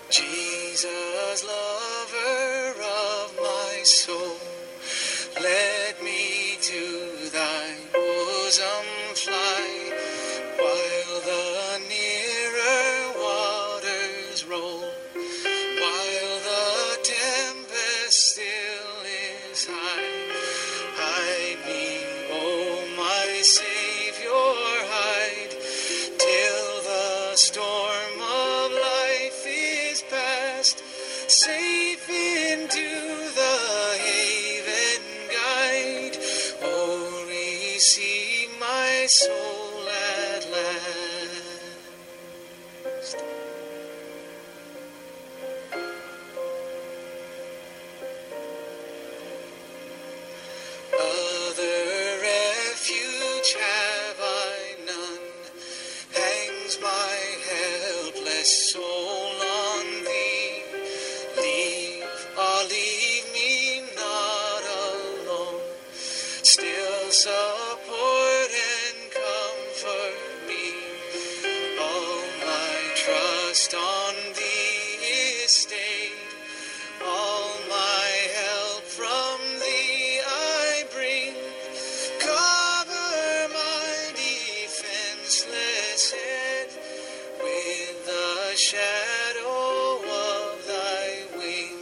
Jesus, lover of my soul, let me to thy bosom fly, while the nearer waters roll, while the tempest still is high. Hide me, O my Savior, hide, till the storm of life is past. Safe into the haven guide. Oh, receive my soul at last. Other refuge have I none. Hangs my helpless soul on thee. Leave me not alone. Still support and comfort me. All my trust on thee is stayed. All my help from thee I bring. Cover my defenseless head with the shadow of thy wing.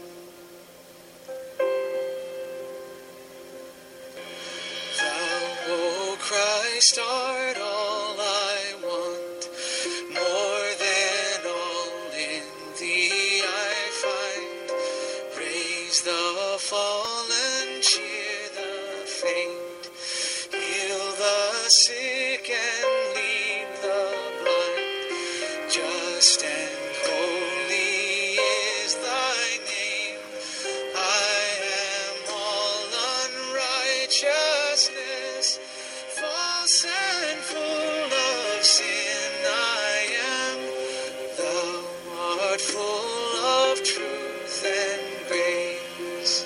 Thou, O Christ, art all I want. More than all in thee I find. Raise the fallen, cheer the faint. Heal the sick and lead the blind. Just and holy is thy name. I am all unrighteousness, false and full of sin I am. Thou art full of truth and grace.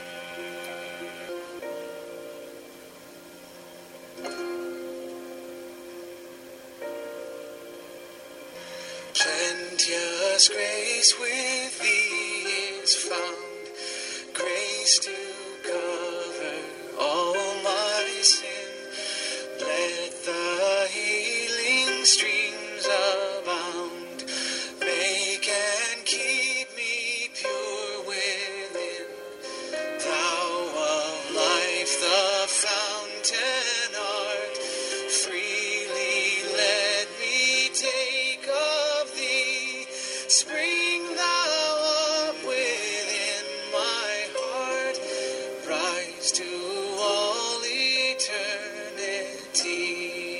Plenteous grace with thee is found, grace to cover all my sin. Let the healing streams abound, make and keep me pure within. Thou of life the fountain art, freely let me take of thee. Spring thou up within my heart, rise to all eternity.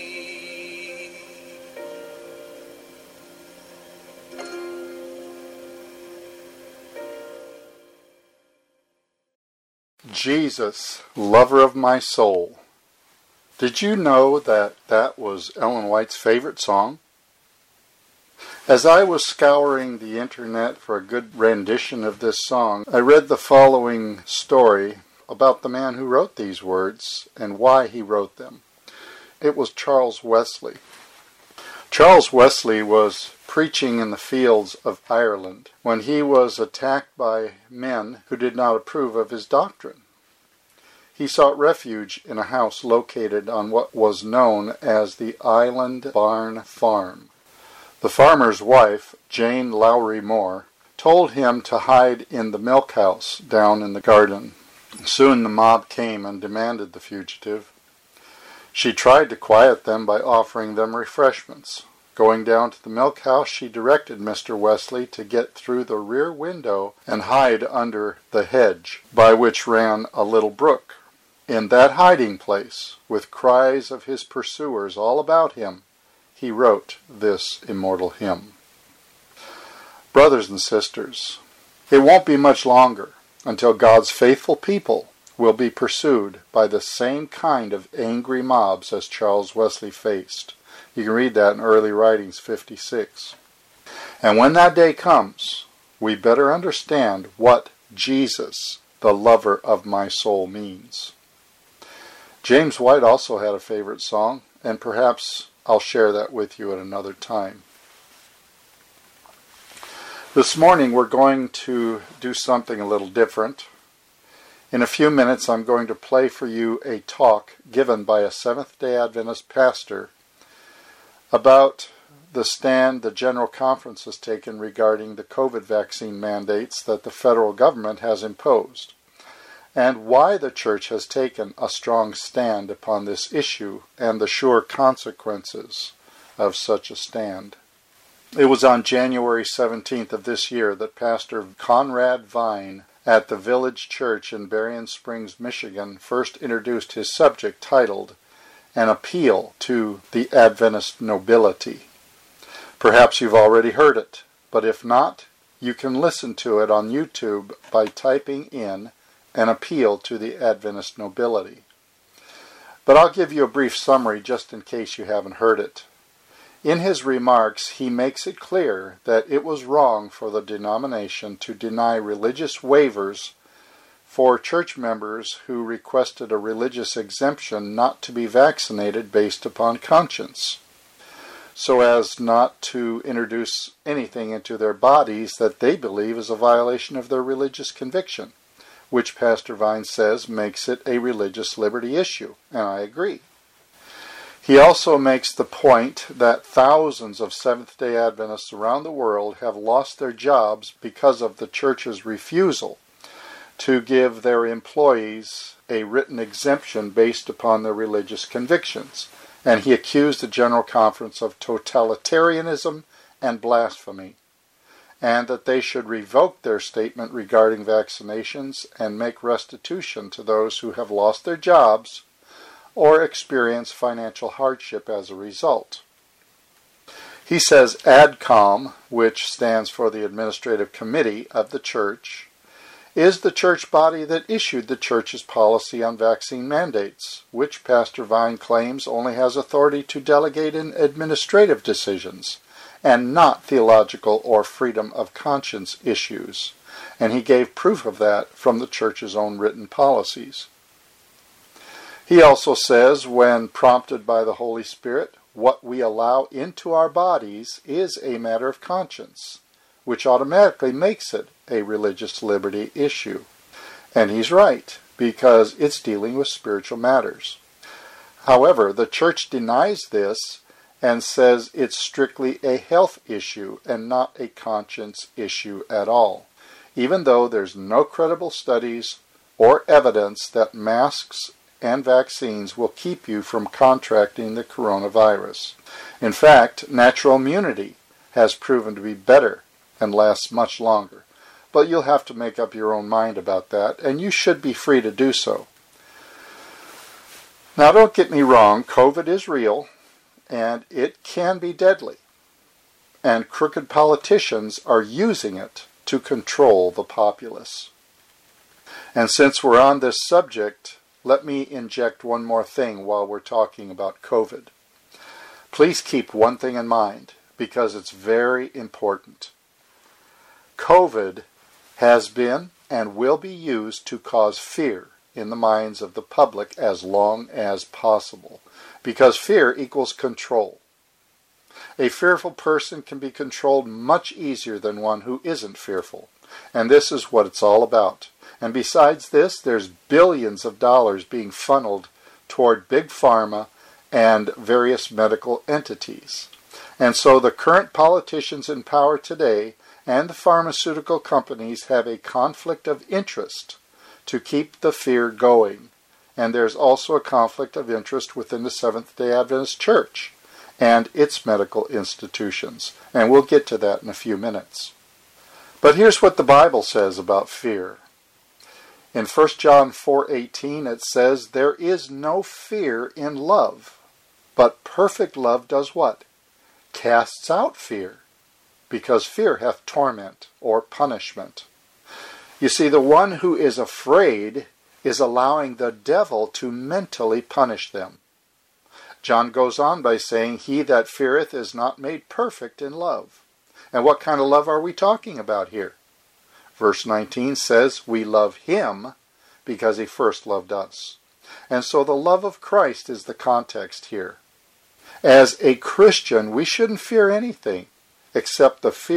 Jesus, lover of my soul. Did you know that that was Ellen White's favorite song? As I was scouring the internet for a good rendition of this song, I read the following story about the man who wrote these words and why he wrote them. It was Charles Wesley. Charles Wesley was preaching in the fields of Ireland when he was attacked by men who did not approve of his doctrine. He sought refuge in a house located on what was known as the Island Barn Farm. The farmer's wife, Jane Lowry Moore, told him to hide in the milk house down in the garden. Soon the mob came and demanded the fugitive. She tried to quiet them by offering them refreshments. Going down to the milk house, she directed Mr. Wesley to get through the rear window and hide under the hedge, by which ran a little brook. In that hiding place, with cries of his pursuers all about him, he wrote this immortal hymn. Brothers and sisters, it won't be much longer until God's faithful people will be pursued by the same kind of angry mobs as Charles Wesley faced. You can read that in Early Writings 56. And when that day comes, we better understand what Jesus, the lover of my soul, means. James White also had a favorite song, and perhaps I'll share that with you at another time. This morning we're going to do something a little different. In a few minutes I'm going to play for you a talk given by a Seventh-day Adventist pastor about the stand the General Conference has taken regarding the COVID vaccine mandates that the federal government has imposed, and why the church has taken a strong stand upon this issue and the sure consequences of such a stand. It was on January 17th of this year that Pastor Conrad Vine at the Village Church in Berrien Springs, Michigan, first introduced his subject titled, An Appeal to the Adventist Nobility. Perhaps you've already heard it, but if not, you can listen to it on YouTube by typing in An Appeal to the Adventist Nobility. But I'll give you a brief summary just in case you haven't heard it. In his remarks, he makes it clear that it was wrong for the denomination to deny religious waivers for church members who requested a religious exemption not to be vaccinated based upon conscience, so as not to introduce anything into their bodies that they believe is a violation of their religious conviction, which Pastor Vine says makes it a religious liberty issue, and I agree. He also makes the point that thousands of Seventh-day Adventists around the world have lost their jobs because of the church's refusal to give their employees a written exemption based upon their religious convictions, and he accused the General Conference of totalitarianism and blasphemy, and that they should revoke their statement regarding vaccinations and make restitution to those who have lost their jobs or experience financial hardship as a result. He says ADCOM, which stands for the Administrative Committee of the Church, is the church body that issued the church's policy on vaccine mandates, which Pastor Vine claims only has authority to delegate in administrative decisions and not theological or freedom of conscience issues, and he gave proof of that from the church's own written policies. He also says, when prompted by the Holy Spirit, what we allow into our bodies is a matter of conscience, which automatically makes it a religious liberty issue. And he's right, because it's dealing with spiritual matters. However, the church denies this and says it's strictly a health issue and not a conscience issue at all, even though there's no credible studies or evidence that masks and vaccines will keep you from contracting the coronavirus. In fact, natural immunity has proven to be better and lasts much longer. But you'll have to make up your own mind about that, and you should be free to do so. Now, don't get me wrong, COVID is real, and it can be deadly. And crooked politicians are using it to control the populace. And since we're on this subject, let me inject one more thing while we're talking about COVID. Please keep one thing in mind, because it's very important. COVID has been and will be used to cause fear in the minds of the public as long as possible, because fear equals control. A fearful person can be controlled much easier than one who isn't fearful, and this is what it's all about. And besides this, there's billions of dollars being funneled toward big pharma and various medical entities. And so the current politicians in power today and the pharmaceutical companies have a conflict of interest to keep the fear going. And there's also a conflict of interest within the Seventh-day Adventist Church and its medical institutions. And we'll get to that in a few minutes. But here's what the Bible says about fear. In 1 John 4:18 it says, there is no fear in love, but perfect love does what? Casts out fear, because fear hath torment or punishment. You see, the one who is afraid is allowing the devil to mentally punish them. John goes on by saying, he that feareth is not made perfect in love. And what kind of love are we talking about here? Verse 19 says, we love him because he first loved us. And so the love of Christ is the context here. As a Christian, we shouldn't fear anything except the fear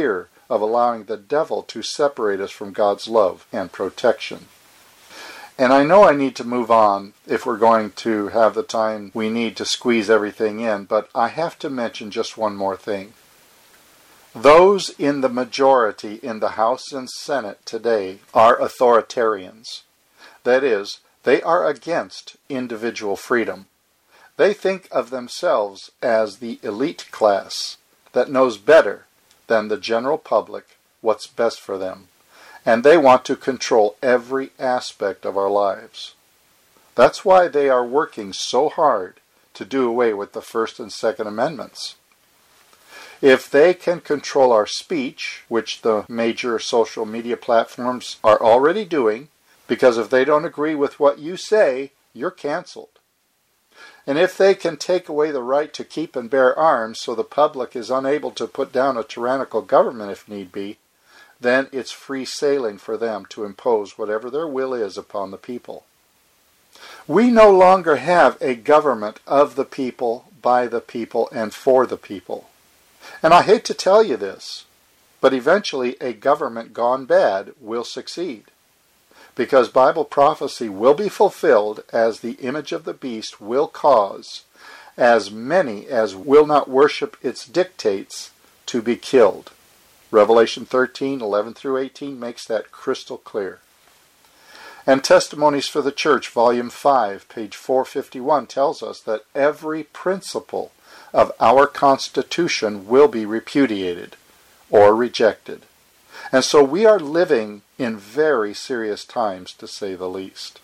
of allowing the devil to separate us from God's love and protection. And I know I need to move on if we're going to have the time we need to squeeze everything in, but I have to mention just one more thing. Those in the majority in the House and Senate today are authoritarians. That is, they are against individual freedom. They think of themselves as the elite class that knows better than the general public what's best for them. And they want to control every aspect of our lives. That's why they are working so hard to do away with the First and Second Amendments. If they can control our speech, which the major social media platforms are already doing, because if they don't agree with what you say, you're canceled. And if they can take away the right to keep and bear arms so the public is unable to put down a tyrannical government if need be, then it's free sailing for them to impose whatever their will is upon the people. We no longer have a government of the people, by the people, and for the people. And I hate to tell you this, but eventually a government gone bad will succeed. Because Bible prophecy will be fulfilled as the image of the beast will cause as many as will not worship its dictates to be killed. Revelation 13:11 through 18 makes that crystal clear. And Testimonies for the Church, Volume 5, page 451, tells us that every principle of our Constitution will be repudiated or rejected. And so we are living in very serious times, to say the least.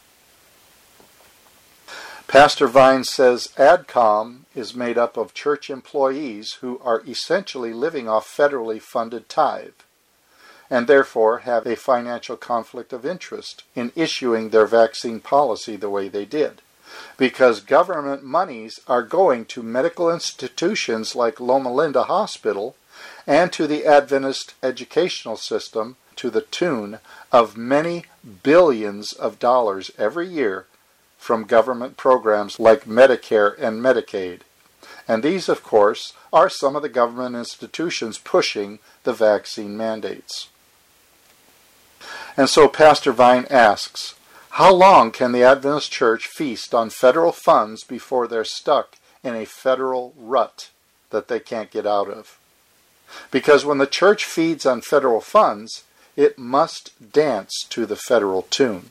Pastor Vine says ADCOM is made up of church employees who are essentially living off federally funded tithe, and therefore have a financial conflict of interest in issuing their vaccine policy the way they did, because government monies are going to medical institutions like Loma Linda Hospital and to the Adventist educational system to the tune of many billions of dollars every year from government programs like Medicare and Medicaid. And these, of course, are some of the government institutions pushing the vaccine mandates. And so Pastor Vine asks, how long can the Adventist Church feast on federal funds before they're stuck in a federal rut that they can't get out of? Because when the church feeds on federal funds, it must dance to the federal tune.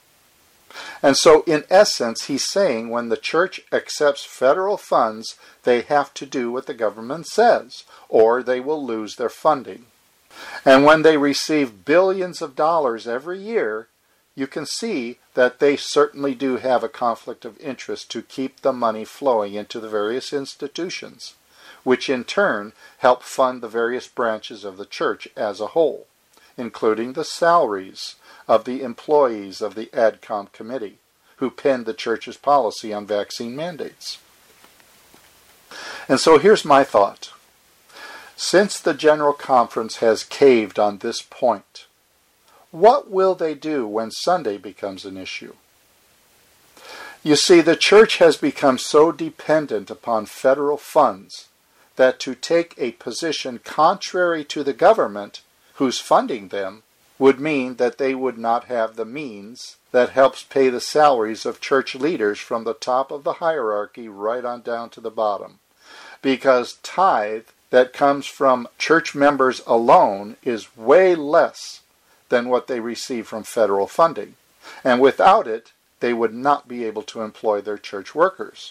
And so, in essence, he's saying when the church accepts federal funds, they have to do what the government says, or they will lose their funding. And when they receive billions of dollars every year, you can see that they certainly do have a conflict of interest to keep the money flowing into the various institutions, which in turn help fund the various branches of the church as a whole, including the salaries of the employees of the ADCOM committee, who penned the church's policy on vaccine mandates. And so here's my thought. Since the General Conference has caved on this point, what will they do when Sunday becomes an issue? You see, the church has become so dependent upon federal funds that to take a position contrary to the government who's funding them would mean that they would not have the means that helps pay the salaries of church leaders from the top of the hierarchy right on down to the bottom. Because tithe that comes from church members alone is way less than what they receive from federal funding. And without it, they would not be able to employ their church workers.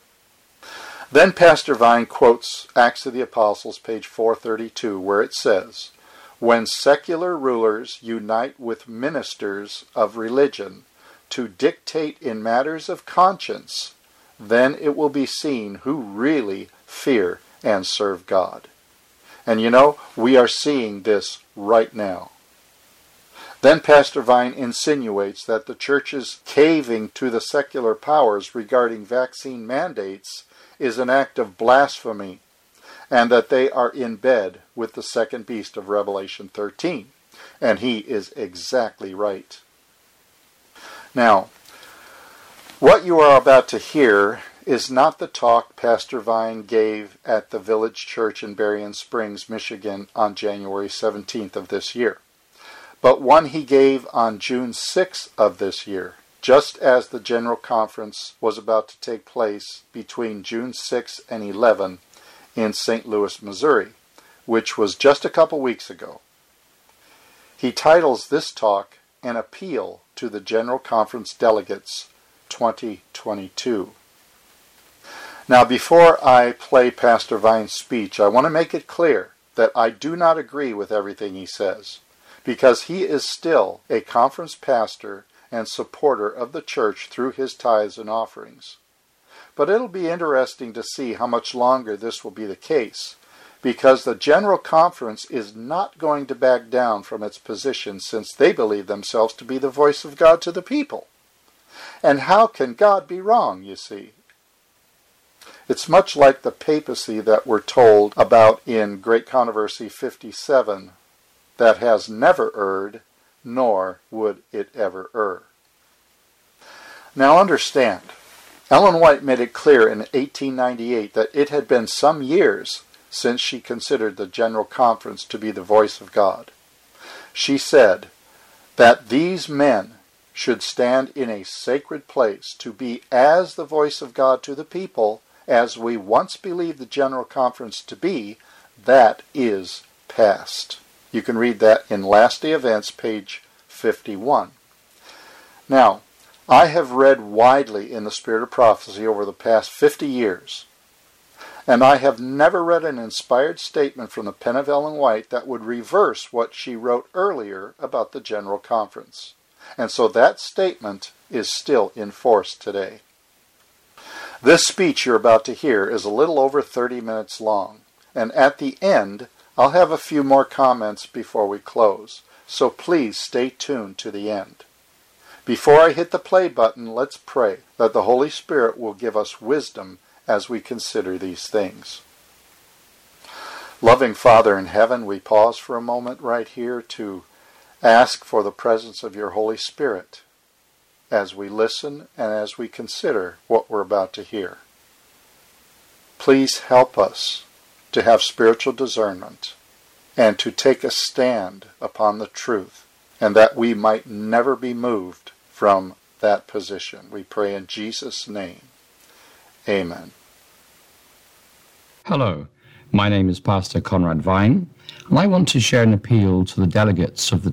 Then Pastor Vine quotes Acts of the Apostles, page 432, where it says, when secular rulers unite with ministers of religion to dictate in matters of conscience, then it will be seen who really fear and serve God. And you know, we are seeing this right now. Then Pastor Vine insinuates that the church's caving to the secular powers regarding vaccine mandates is an act of blasphemy, and that they are in bed with the second beast of Revelation 13. And he is exactly right. Now, what you are about to hear is not the talk Pastor Vine gave at the Village Church in Berrien Springs, Michigan on January 17th of this year, but one he gave on June 6th of this year, just as the General Conference was about to take place between June 6 and 11 in St. Louis, Missouri, which was just a couple weeks ago. He titles this talk, An Appeal to the General Conference Delegates 2022. Now, before I play Pastor Vine's speech, I want to make it clear that I do not agree with everything he says, because he is still a conference pastor and supporter of the church through his tithes and offerings. But it'll be interesting to see how much longer this will be the case, because the General Conference is not going to back down from its position, since they believe themselves to be the voice of God to the people. And how can God be wrong, you see? It's much like the papacy that we're told about in Great Controversy 57, that has never erred, nor would it ever err. Now understand, Ellen White made it clear in 1898 that it had been some years since she considered the General Conference to be the voice of God. She said that these men should stand in a sacred place to be as the voice of God to the people, as we once believed the General Conference to be. That is past. You can read that in Last Day Events, page 51. Now, I have read widely in the Spirit of Prophecy over the past 50 years, and I have never read an inspired statement from the pen of Ellen White that would reverse what she wrote earlier about the General Conference. And so that statement is still in force today. This speech you're about to hear is a little over 30 minutes long, and at the end, I'll have a few more comments before we close, so please stay tuned to the end. Before I hit the play button, let's pray that the Holy Spirit will give us wisdom as we consider these things. Loving Father in heaven, we pause for a moment right here to ask for the presence of your Holy Spirit as we listen and as we consider what we're about to hear. Please help us to have spiritual discernment and to take a stand upon the truth, and that we might never be moved from that position. We pray in Jesus' name. Amen. Hello, my name is Pastor Conrad Vine, and I want to share an appeal to the delegates of the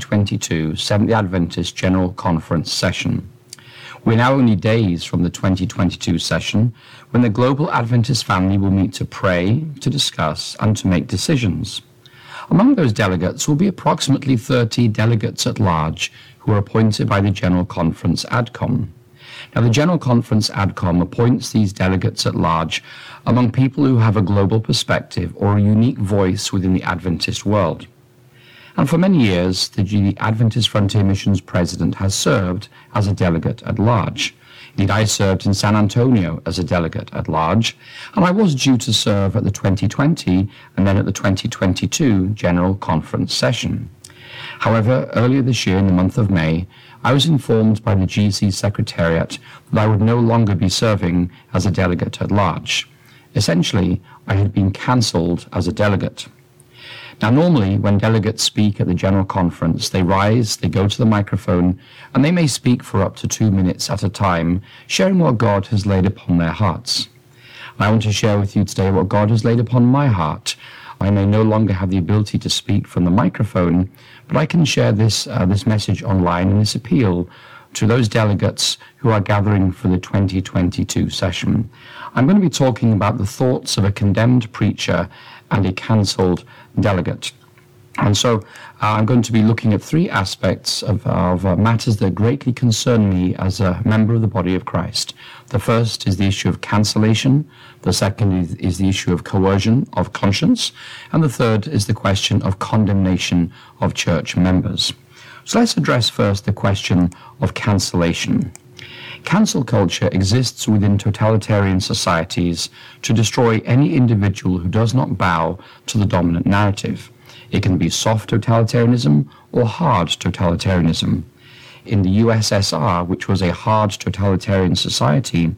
2022 Seventh-day Adventist General Conference session. We're now only days from the 2022 session, when the global Adventist family will meet to pray, to discuss, and to make decisions. Among those delegates will be approximately 30 delegates at large who are appointed by the General Conference ADCOM. Now, the General Conference ADCOM appoints these delegates at large among people who have a global perspective or a unique voice within the Adventist world. And for many years, the Adventist Frontier Missions president has served as a delegate at large. Indeed, I served in San Antonio as a delegate at large, and I was due to serve at the 2020 and then at the 2022 General Conference session. However, earlier this year, in the month of May, I was informed by the GC Secretariat that I would no longer be serving as a delegate at large. Essentially, I had been cancelled as a delegate. Now, normally, when delegates speak at the General Conference, they rise, they go to the microphone, and they may speak for up to 2 minutes at a time, sharing what God has laid upon their hearts. And I want to share with you today what God has laid upon my heart. I may no longer have the ability to speak from the microphone, but I can share this message online and this appeal to those delegates who are gathering for the 2022 session. I'm going to be talking about the thoughts of a condemned preacher and a cancelled delegate. And so I'm going to be looking at three aspects of matters that greatly concern me as a member of the body of Christ. The first is the issue of cancellation. The second is the issue of coercion of conscience. And the third is the question of condemnation of church members. So let's address first the question of cancellation. Cancel culture exists within totalitarian societies to destroy any individual who does not bow to the dominant narrative. It can be soft totalitarianism or hard totalitarianism. In the USSR, which was a hard totalitarian society,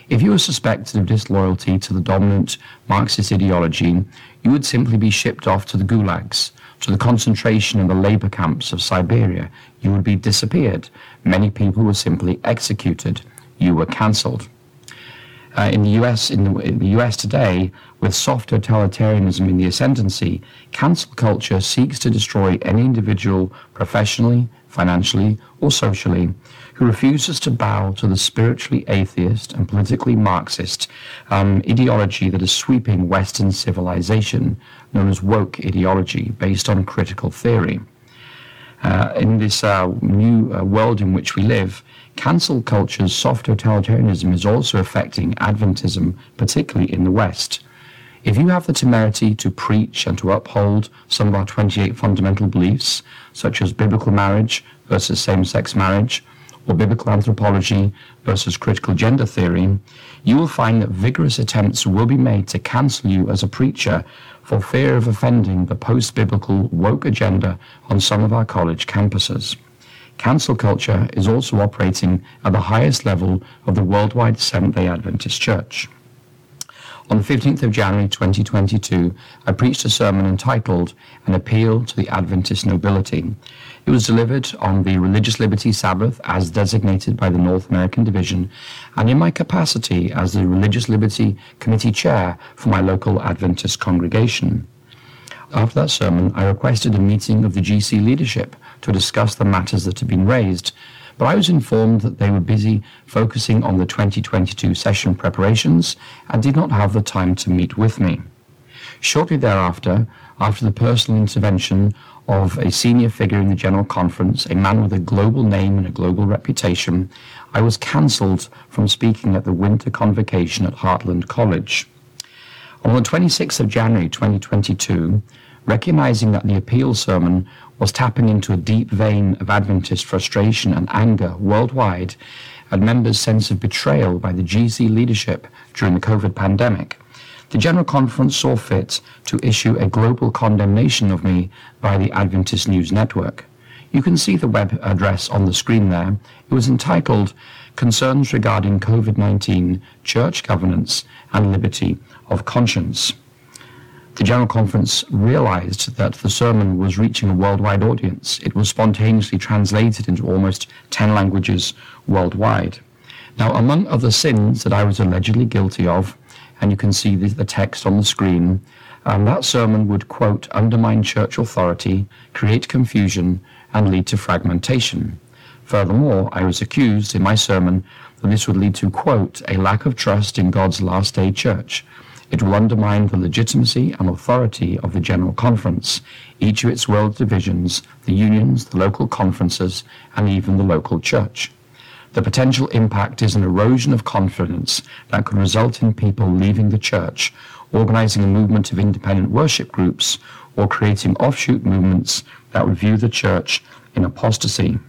If you were suspected of disloyalty to the dominant Marxist ideology, you would simply be shipped off to the gulags, to the concentration and the labor camps of Siberia. You would be disappeared. Many people were simply executed. You were cancelled. In the US today, with soft totalitarianism in the ascendancy, cancel culture seeks to destroy any individual professionally, financially, or socially who refuses to bow to the spiritually atheist and politically Marxist ideology that is sweeping Western civilization, known as woke ideology, based on critical theory. In this new world in which we live, cancel culture's soft totalitarianism is also affecting Adventism, particularly in the West. If you have the temerity to preach and to uphold some of our 28 fundamental beliefs, such as biblical marriage versus same-sex marriage, or biblical anthropology versus critical gender theory, you will find that vigorous attempts will be made to cancel you as a preacher for fear of offending the post-biblical woke agenda on some of our college campuses. Cancel culture is also operating at the highest level of the worldwide Seventh-day Adventist Church. On the 15th of January 2022, I preached a sermon entitled An Appeal to the Adventist Nobility. It was delivered on the Religious Liberty Sabbath as designated by the North American Division, and in my capacity as the Religious Liberty Committee Chair for my local Adventist congregation. After that sermon, I requested a meeting of the GC leadership to discuss the matters that had been raised, but I was informed that they were busy focusing on the 2022 session preparations and did not have the time to meet with me. Shortly thereafter, after the personal intervention of a senior figure in the General Conference, a man with a global name and a global reputation, I was cancelled from speaking at the winter convocation at Heartland College. On the 26th of January 2022, recognizing that the appeal sermon was tapping into a deep vein of Adventist frustration and anger worldwide and members' sense of betrayal by the GC leadership during the COVID pandemic, the General Conference saw fit to issue a global condemnation of me by the Adventist News Network. You can see the web address on the screen there. It was entitled Concerns Regarding COVID-19, Church Governance and Liberty of Conscience. The General Conference realized that the sermon was reaching a worldwide audience. It was spontaneously translated into almost 10 languages worldwide. Now, among other sins that I was allegedly guilty of, and you can see the text on the screen, that sermon would, quote, undermine church authority, create confusion, and lead to fragmentation. Furthermore, I was accused in my sermon that this would lead to, quote, a lack of trust in God's last day church. It will undermine the legitimacy and authority of the General Conference, each of its world divisions, the unions, the local conferences, and even the local church. The potential impact is an erosion of confidence that could result in people leaving the church, organizing a movement of independent worship groups, or creating offshoot movements that would view the church in apostasy.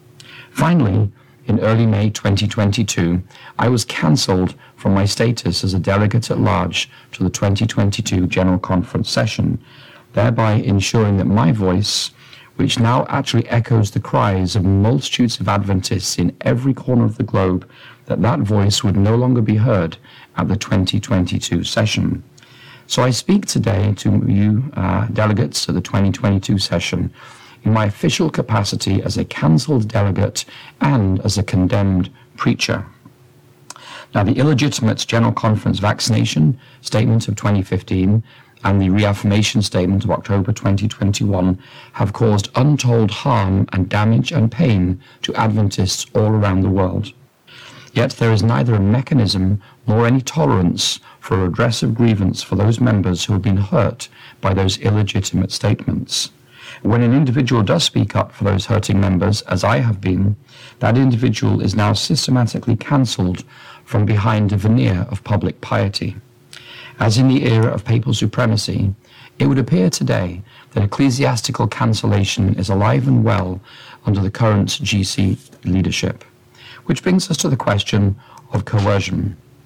Finally, in early May 2022, I was cancelled from my status as a delegate at large to the 2022 General Conference session, thereby ensuring that my voice, which now actually echoes the cries of multitudes of Adventists in every corner of the globe, that voice would no longer be heard at the 2022 session. So I speak today to you delegates at the 2022 session in my official capacity as a cancelled delegate and as a condemned preacher. Now, the illegitimate General Conference vaccination statement of 2015 and the reaffirmation statement of October 2021 have caused untold harm and damage and pain to Adventists all around the world. Yet there is neither a mechanism nor any tolerance for a redress of grievance for those members who have been hurt by those illegitimate statements. When an individual does speak up for those hurting members, as I have been, that individual is now systematically cancelled from behind a veneer of public piety. As in the era of papal supremacy, it would appear today that ecclesiastical cancellation is alive and well under the current GC leadership. Which brings us to the question of coercion.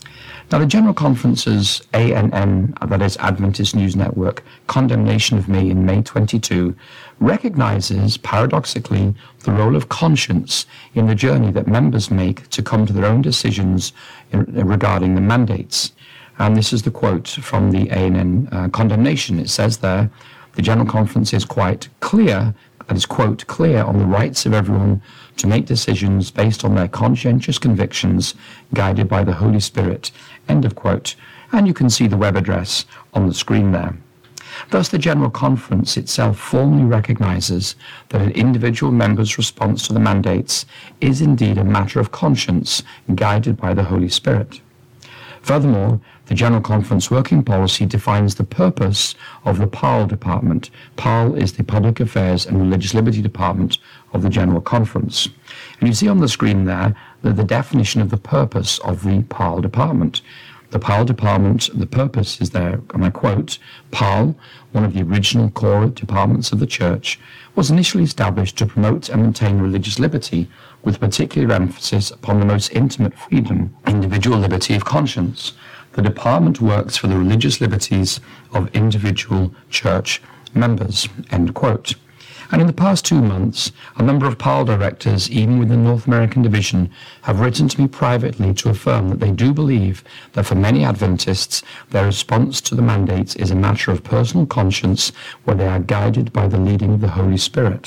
Now, the General Conference's ANN, that is Adventist News Network, condemnation of me in May 22, recognizes, paradoxically, the role of conscience in the journey that members make to come to their own decisions regarding the mandates. And this is the quote from the ANN condemnation. It says there, the General Conference is quite clear, that is, quote, clear on the rights of everyone to make decisions based on their conscientious convictions, guided by the Holy Spirit, end of quote. And you can see the web address on the screen there. Thus, the General Conference itself formally recognizes that an individual member's response to the mandates is indeed a matter of conscience, guided by the Holy Spirit. Furthermore, the General Conference working policy defines the purpose of the PAL department. PAL is the Public Affairs and Religious Liberty Department of the General Conference. And you see on the screen there that the definition of the purpose of the PAL department. The PAL department, the purpose is there, and I quote, PAL, one of the original core departments of the Church, was initially established to promote and maintain religious liberty, with particular emphasis upon the most intimate freedom, individual liberty of conscience. The department works for the religious liberties of individual church members, end quote. And in the past 2 months, a number of PAL directors, even within the North American division, have written to me privately to affirm that they do believe that for many Adventists, their response to the mandates is a matter of personal conscience where they are guided by the leading of the Holy Spirit.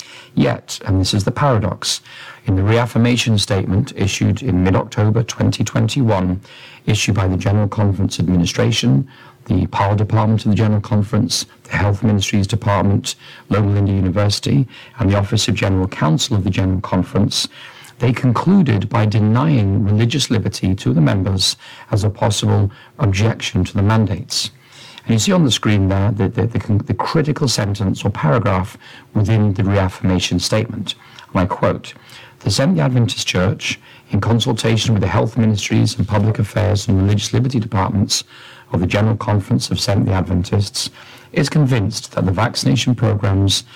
Yet, and this is the paradox, in the reaffirmation statement issued in mid-October 2021, issued by the General Conference Administration, the PAL Department of the General Conference, the Health Ministries Department, Loma Linda University, and the Office of General Counsel of the General Conference, they concluded by denying religious liberty to the members as a possible objection to the mandates. And you see on the screen there the critical sentence or paragraph within the reaffirmation statement. And I quote, "The Seventh-day Adventist Church, in consultation with the Health Ministries and Public Affairs and Religious Liberty Departments of the General Conference of Seventh-day Adventists, is convinced that the vaccination programs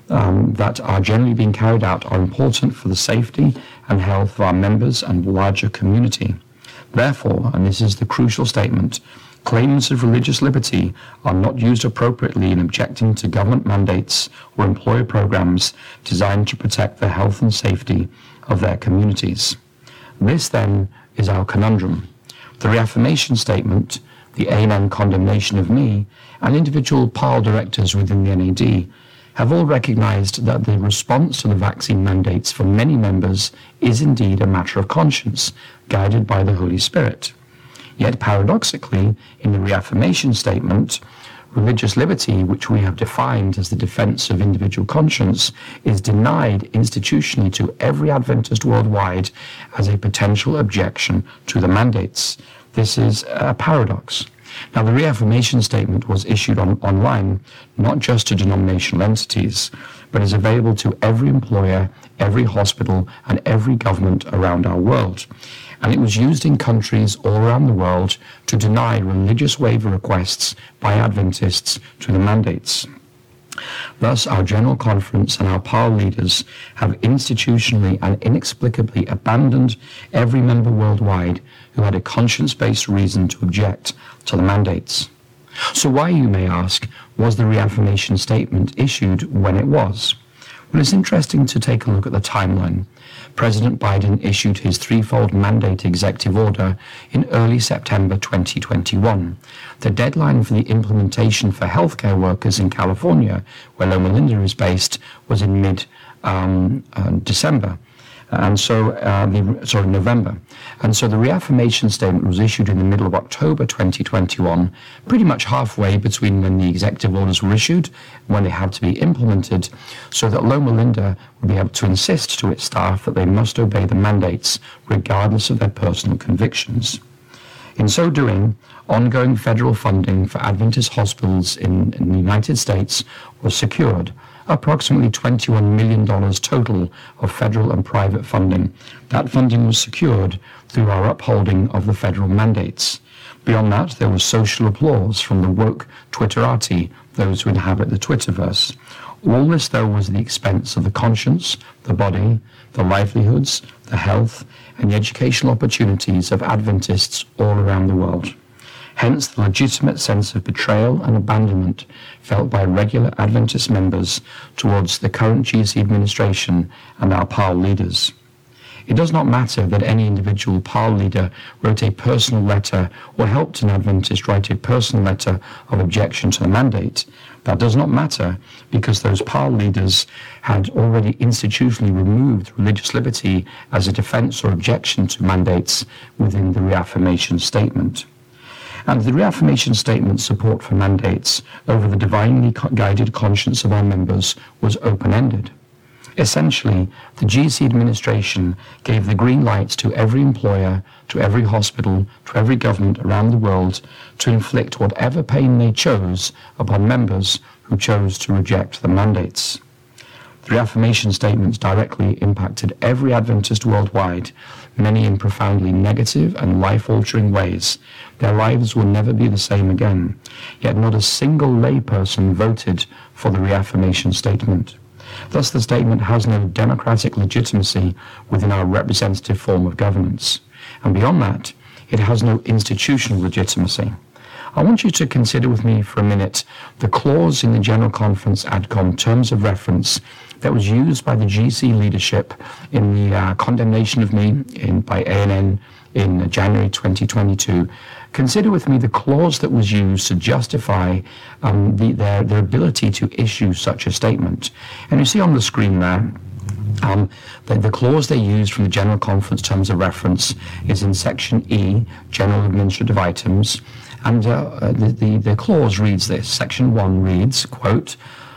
that are generally being carried out are important for the safety and health of our members and the larger community. Therefore," and this is the crucial statement, "claims of religious liberty are not used appropriately in objecting to government mandates or employer programs designed to protect the health and safety of their communities." This, then, is our conundrum. The reaffirmation statement, the ANN condemnation of me, and individual PAL directors within the NAD have all recognized that the response to the vaccine mandates for many members is indeed a matter of conscience, guided by the Holy Spirit. Yet paradoxically, in the reaffirmation statement, religious liberty, which we have defined as the defense of individual conscience, is denied institutionally to every Adventist worldwide as a potential objection to the mandates. This is a paradox. Now, the reaffirmation statement was issued online, not just to denominational entities, but is available to every employer, every hospital, and every government around our world. And it was used in countries all around the world to deny religious waiver requests by Adventists to the mandates. Thus, our General Conference and our PAL leaders have institutionally and inexplicably abandoned every member worldwide who had a conscience-based reason to object to the mandates. So why, you may ask, was the reaffirmation statement issued when it was? Well, it's interesting to take a look at the timeline. President Biden issued his threefold mandate executive order in early September 2021. The deadline for the implementation for healthcare workers in California, where Loma Linda is based, was in mid-December. November. And so the reaffirmation statement was issued in the middle of October 2021, pretty much halfway between when the executive orders were issued and when they had to be implemented, so that Loma Linda would be able to insist to its staff that they must obey the mandates regardless of their personal convictions. In so doing, ongoing federal funding for Adventist hospitals in the United States was secured, approximately $21 million total of federal and private funding. That funding was secured through our upholding of the federal mandates. Beyond that, there was social applause from the woke Twitterati, those who inhabit the Twitterverse. All this, though, was at the expense of the conscience, the body, the livelihoods, the health, and the educational opportunities of Adventists all around the world. Hence the legitimate sense of betrayal and abandonment felt by regular Adventist members towards the current GC administration and our PAL leaders. It does not matter that any individual PAL leader wrote a personal letter or helped an Adventist write a personal letter of objection to the mandate. That does not matter because those PAL leaders had already institutionally removed religious liberty as a defense or objection to mandates within the reaffirmation statement. And the reaffirmation statement's support for mandates over the divinely guided conscience of our members was open-ended. Essentially, the GC administration gave the green light to every employer, to every hospital, to every government around the world to inflict whatever pain they chose upon members who chose to reject the mandates. The reaffirmation statements directly impacted every Adventist worldwide, many in profoundly negative and life-altering ways. Their lives will never be the same again, yet not a single layperson voted for the reaffirmation statement. Thus, the statement has no democratic legitimacy within our representative form of governance. And beyond that, it has no institutional legitimacy. I want you to consider with me for a minute the clause in the General Conference ADCOM Terms of Reference that was used by the GC leadership in the condemnation of me by ANN in January 2022. Consider with me the clause that was used to justify their ability to issue such a statement. And you see on the screen there, the clause they used from the General Conference Terms of Reference is in Section E, General Administrative Items, and the clause reads this. Section 1 reads, quote,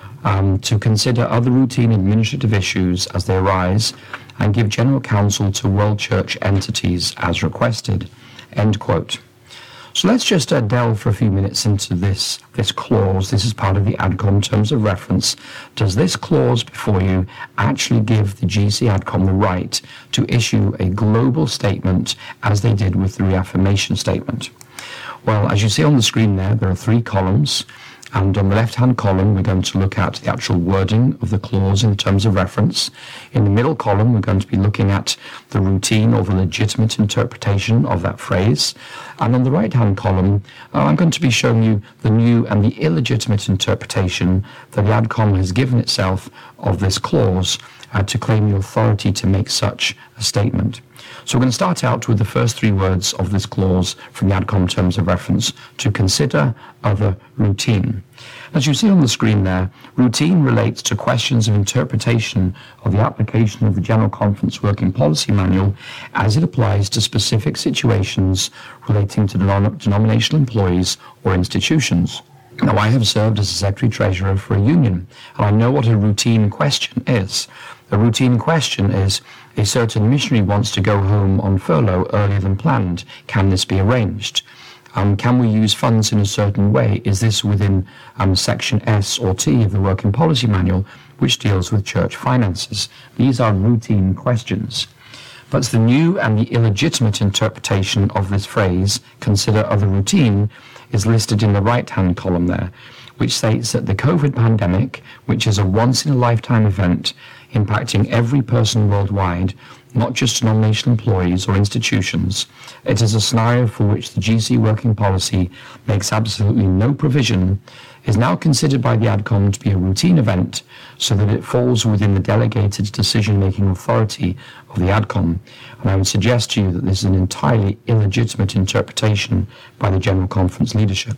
to consider other routine administrative issues as they arise and give general counsel to World Church entities as requested, end quote. So let's just delve for a few minutes into this clause. This is part of the ADCOM Terms of Reference. Does this clause before you actually give the GC ADCOM the right to issue a global statement as they did with the reaffirmation statement? Well, as you see on the screen there are 3 columns. And on the left-hand column, we're going to look at the actual wording of the clause in terms of reference. In the middle column, we're going to be looking at the routine or the legitimate interpretation of that phrase. And on the right-hand column, I'm going to be showing you the new and the illegitimate interpretation that the ADCOM has given itself of this clause to claim the authority to make such a statement. So we're going to start out with the first 3 words of this clause from the ADCOM Terms of Reference, to consider other routine. As you see on the screen there, routine relates to questions of interpretation of the application of the General Conference Working Policy Manual as it applies to specific situations relating to denominational employees or institutions. Now, I have served as a Secretary-Treasurer for a union, and I know what a routine question is. A routine question is, a certain missionary wants to go home on furlough earlier than planned. Can this be arranged? Can we use funds in a certain way? Is this within Section S or T of the Working Policy Manual, which deals with church finances? These are routine questions. But the new and the illegitimate interpretation of this phrase, consider other routine, is listed in the right-hand column there, which states that the COVID pandemic, which is a once-in-a-lifetime event impacting every person worldwide, not just denominational employees or institutions, it is a scenario for which the GC working policy makes absolutely no provision, is now considered by the ADCOM to be a routine event so that it falls within the delegated decision-making authority of the ADCOM. And I would suggest to you that this is an entirely illegitimate interpretation by the General Conference leadership.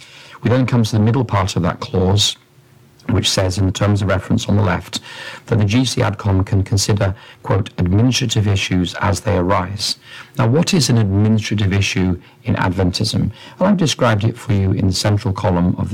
We then come to the middle part of that clause, which says in the terms of reference on the left that the GC ADCOM can consider, quote, administrative issues as they arise. Now, what is an administrative issue in Adventism? Well, I've described it for you in the central column of the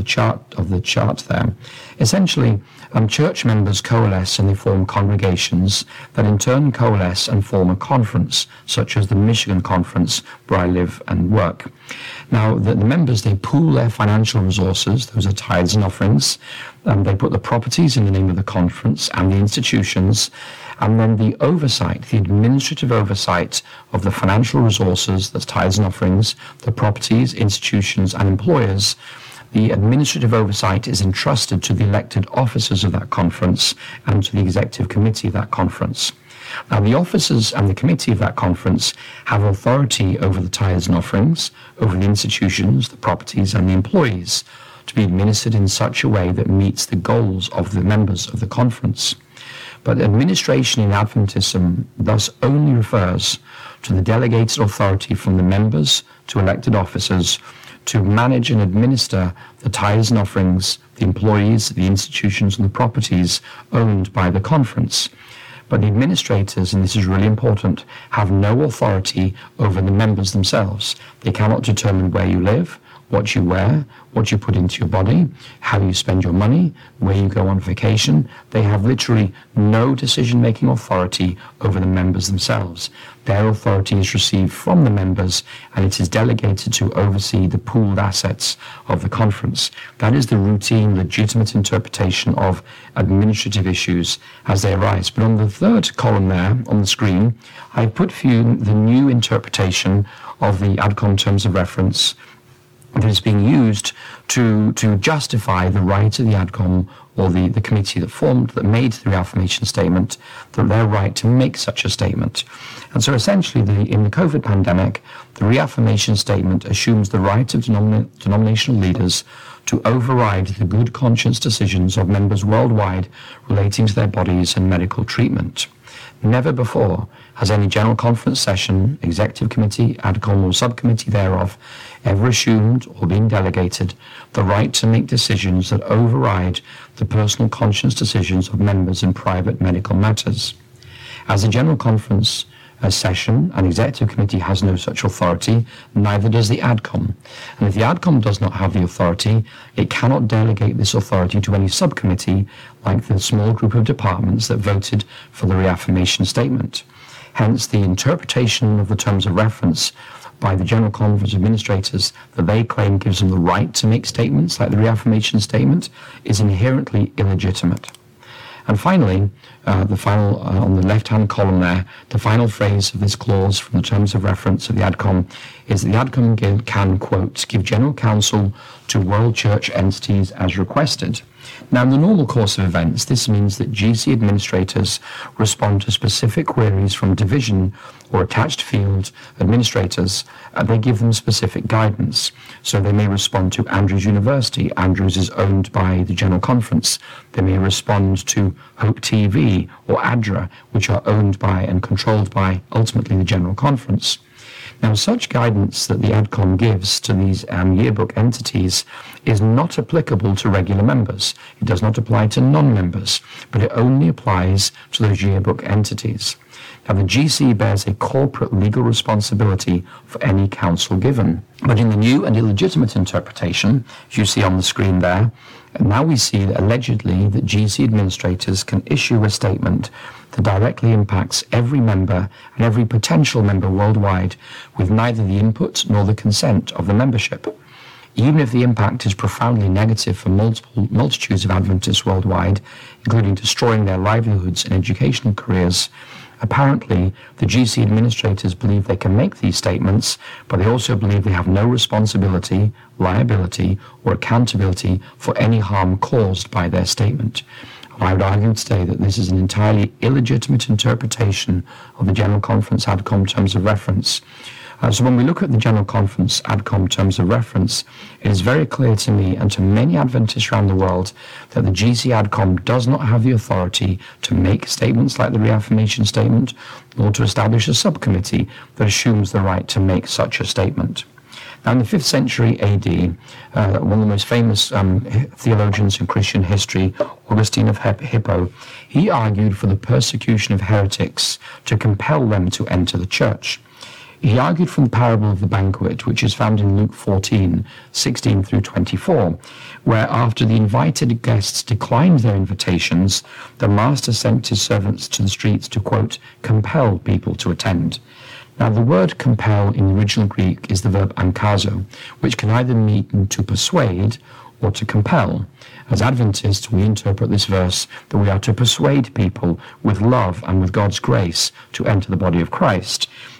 chart there. Essentially, church members coalesce and they form congregations that in turn coalesce and form a conference, such as the Michigan Conference, where I live and work. Now, the members, they pool their financial resources, those are tithes and offerings, they put the properties in the name of the conference and the institutions, and then the oversight, the administrative oversight of the financial resources, that's tithes and offerings, the properties, institutions and employers, the administrative oversight is entrusted to the elected officers of that conference and to the executive committee of that conference. Now, the officers and the committee of that conference have authority over the tithes and offerings, over the institutions, the properties, and the employees, to be administered in such a way that meets the goals of the members of the conference. But administration in Adventism thus only refers to the delegated authority from the members to elected officers to manage and administer the tithes and offerings, the employees, the institutions, and the properties owned by the conference. But the administrators, and this is really important, have no authority over the members themselves. They cannot determine where you live, what you wear, what you put into your body, how you spend your money, where you go on vacation. They have literally no decision-making authority over the members themselves. Their authority is received from the members, and it is delegated to oversee the pooled assets of the conference. That is the routine, legitimate interpretation of administrative issues as they arise. But on the third column there on the screen, I put for you the new interpretation of the ADCOM terms of reference that is being used to justify the right of the ADCOM or the committee that made the reaffirmation statement, their right to make such a statement. And so essentially, in the COVID pandemic, the reaffirmation statement assumes the right of denominational leaders to override the good conscience decisions of members worldwide relating to their bodies and medical treatment. Never before has any General Conference session, Executive Committee, ADCOM or subcommittee thereof ever assumed or been delegated the right to make decisions that override the personal conscience decisions of members in private medical matters. As a General Conference session, an Executive Committee has no such authority, neither does the ADCOM. And if the ADCOM does not have the authority, it cannot delegate this authority to any subcommittee like the small group of departments that voted for the reaffirmation statement. Hence, the interpretation of the terms of reference by the General Conference administrators that they claim gives them the right to make statements like the reaffirmation statement is inherently illegitimate. And finally, the final, on the left-hand column there, the final phrase of this clause from the terms of reference of the ADCOM is that the ADCOM can, quote, give general counsel to world church entities as requested. Now, in the normal course of events, this means that GC administrators respond to specific queries from division or attached field administrators, and they give them specific guidance. So they may respond to Andrews University. Andrews is owned by the General Conference. They may respond to Hope TV or ADRA, which are owned by and controlled by, ultimately, the General Conference. Now, such guidance that the ADCOM gives to these yearbook entities is not applicable to regular members. It does not apply to non-members, but it only applies to those yearbook entities. Now, the GC bears a corporate legal responsibility for any counsel given. But in the new and illegitimate interpretation, as you see on the screen there, now we see that allegedly that GC administrators can issue a statement that directly impacts every member and every potential member worldwide with neither the input nor the consent of the membership. Even if the impact is profoundly negative for multitudes of Adventists worldwide, including destroying their livelihoods and educational careers, apparently the GC administrators believe they can make these statements, but they also believe they have no responsibility, liability, or accountability for any harm caused by their statement. I would argue today that this is an entirely illegitimate interpretation of the General Conference ADCOM terms of reference. So when we look at the General Conference ADCOM terms of reference, it is very clear to me and to many Adventists around the world that the GC ADCOM does not have the authority to make statements like the reaffirmation statement, nor to establish a subcommittee that assumes the right to make such a statement. Now, in the 5th century AD, one of the most famous theologians in Christian history, Augustine of Hippo, he argued for the persecution of heretics to compel them to enter the church. He argued from the parable of the banquet, which is found in Luke 14, 16 through 24, where after the invited guests declined their invitations, the master sent his servants to the streets to, quote, compel people to attend. Now, the word compel in the original Greek is the verb ankazo, which can either mean to persuade or to compel. As Adventists, we interpret this verse that we are to persuade people with love and with God's grace to enter the body of Christ.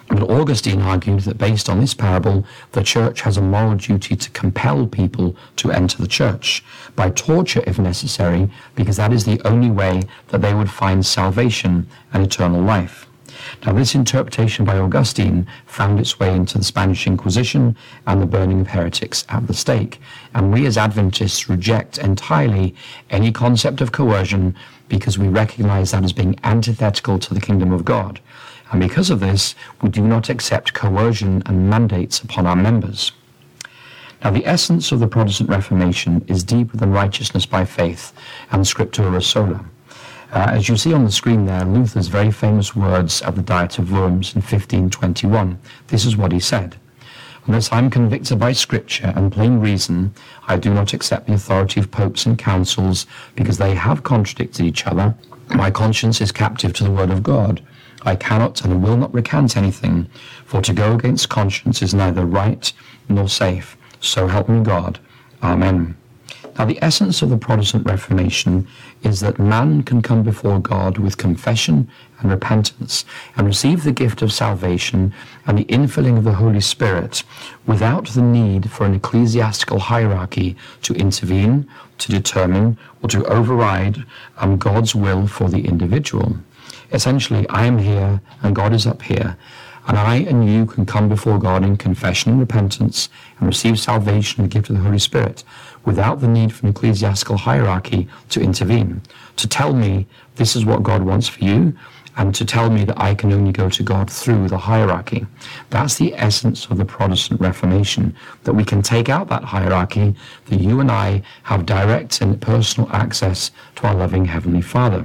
But Augustine argued that based on this parable, the church has a moral duty to compel people to enter the church, by torture if necessary, because that is the only way that they would find salvation and eternal life. Now, this interpretation by Augustine found its way into the Spanish Inquisition and the burning of heretics at the stake, and we as Adventists reject entirely any concept of coercion because we recognize that as being antithetical to the kingdom of God. And because of this, we do not accept coercion and mandates upon our members. Now, the essence of the Protestant Reformation is deeper than righteousness by faith and scriptura sola. As you see on the screen there, Luther's very famous words at the Diet of Worms in 1521. This is what he said: "Unless I am convicted by Scripture and plain reason, I do not accept the authority of popes and councils, because they have contradicted each other. My conscience is captive to the word of God. I cannot and will not recant anything, for to go against conscience is neither right nor safe. So help me God. Amen." Now, the essence of the Protestant Reformation is that man can come before God with confession and repentance and receive the gift of salvation and the infilling of the Holy Spirit without the need for an ecclesiastical hierarchy to intervene, to determine, or to override God's will for the individual. Essentially, I am here and God is up here, and I and you can come before God in confession and repentance and receive salvation and the gift of the Holy Spirit without the need for an ecclesiastical hierarchy to intervene, to tell me this is what God wants for you, and to tell me that I can only go to God through the hierarchy. That's the essence of the Protestant Reformation, that we can take out that hierarchy, that you and I have direct and personal access to our loving Heavenly Father.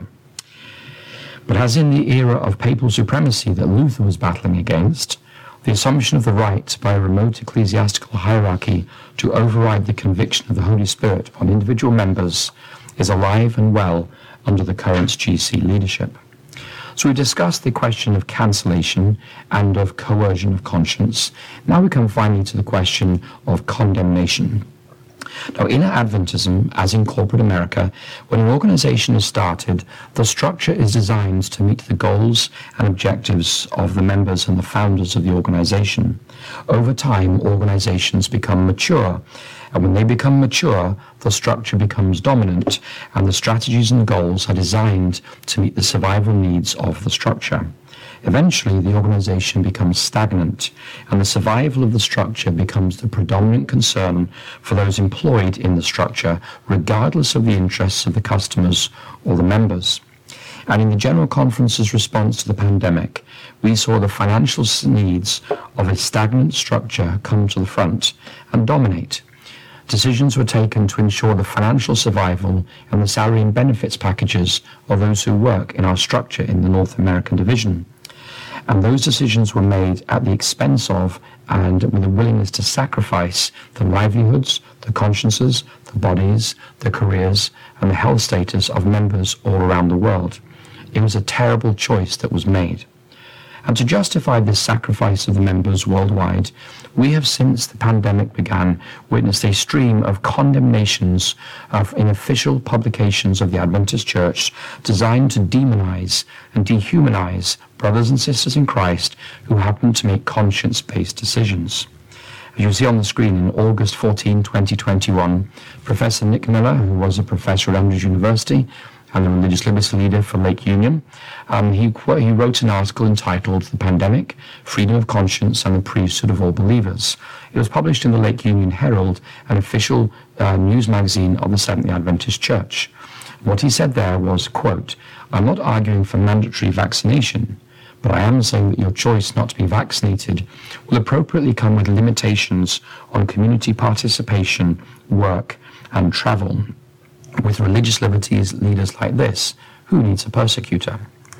But as in the era of papal supremacy that Luther was battling against, the assumption of the right by a remote ecclesiastical hierarchy to override the conviction of the Holy Spirit on individual members is alive and well under the current GC leadership. So we discussed the question of cancellation and of coercion of conscience. Now we come finally to the question of condemnation. Now, in Adventism, as in corporate America, when an organization is started, the structure is designed to meet the goals and objectives of the members and the founders of the organization. Over time, organizations become mature, and when they become mature, the structure becomes dominant, and the strategies and goals are designed to meet the survival needs of the structure. Eventually, the organization becomes stagnant, and the survival of the structure becomes the predominant concern for those employed in the structure, regardless of the interests of the customers or the members. And in the General Conference's response to the pandemic, we saw the financial needs of a stagnant structure come to the front and dominate. Decisions were taken to ensure the financial survival and the salary and benefits packages of those who work in our structure in the North American division. And those decisions were made at the expense of and with a willingness to sacrifice the livelihoods, the consciences, the bodies, the careers, and the health status of members all around the world. It was a terrible choice that was made. And to justify this sacrifice of the members worldwide, we have since the pandemic began witnessed a stream of condemnations in official publications of the Adventist Church designed to demonize and dehumanize brothers and sisters in Christ who happen to make conscience-based decisions. As you see on the screen, in August 14, 2021, Professor Nick Miller, who was a professor at Andrews University and a religious liberty leader for Lake Union, he wrote an article entitled "The Pandemic, Freedom of Conscience and the Priesthood of All Believers." It was published in the Lake Union Herald, an official news magazine of the Seventh-day Adventist Church. What he said there was, quote, "I'm not arguing for mandatory vaccination, but I am saying that your choice not to be vaccinated will appropriately come with limitations on community participation, work, and travel. With religious liberties leaders like this, who needs a persecutor?"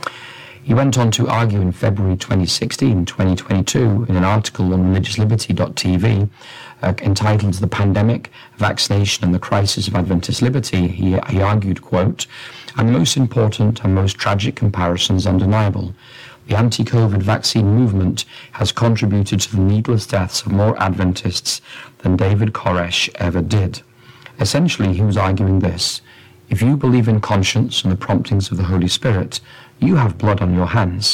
He went on to argue in February 2022 in an article on religiousliberty.tv entitled "The Pandemic, Vaccination and the Crisis of Adventist Liberty." He argued, quote, "And the most important and most tragic comparison is undeniable. The anti-COVID vaccine movement has contributed to the needless deaths of more Adventists than David Koresh ever did." Essentially, he was arguing this: if you believe in conscience and the promptings of the Holy Spirit, you have blood on your hands.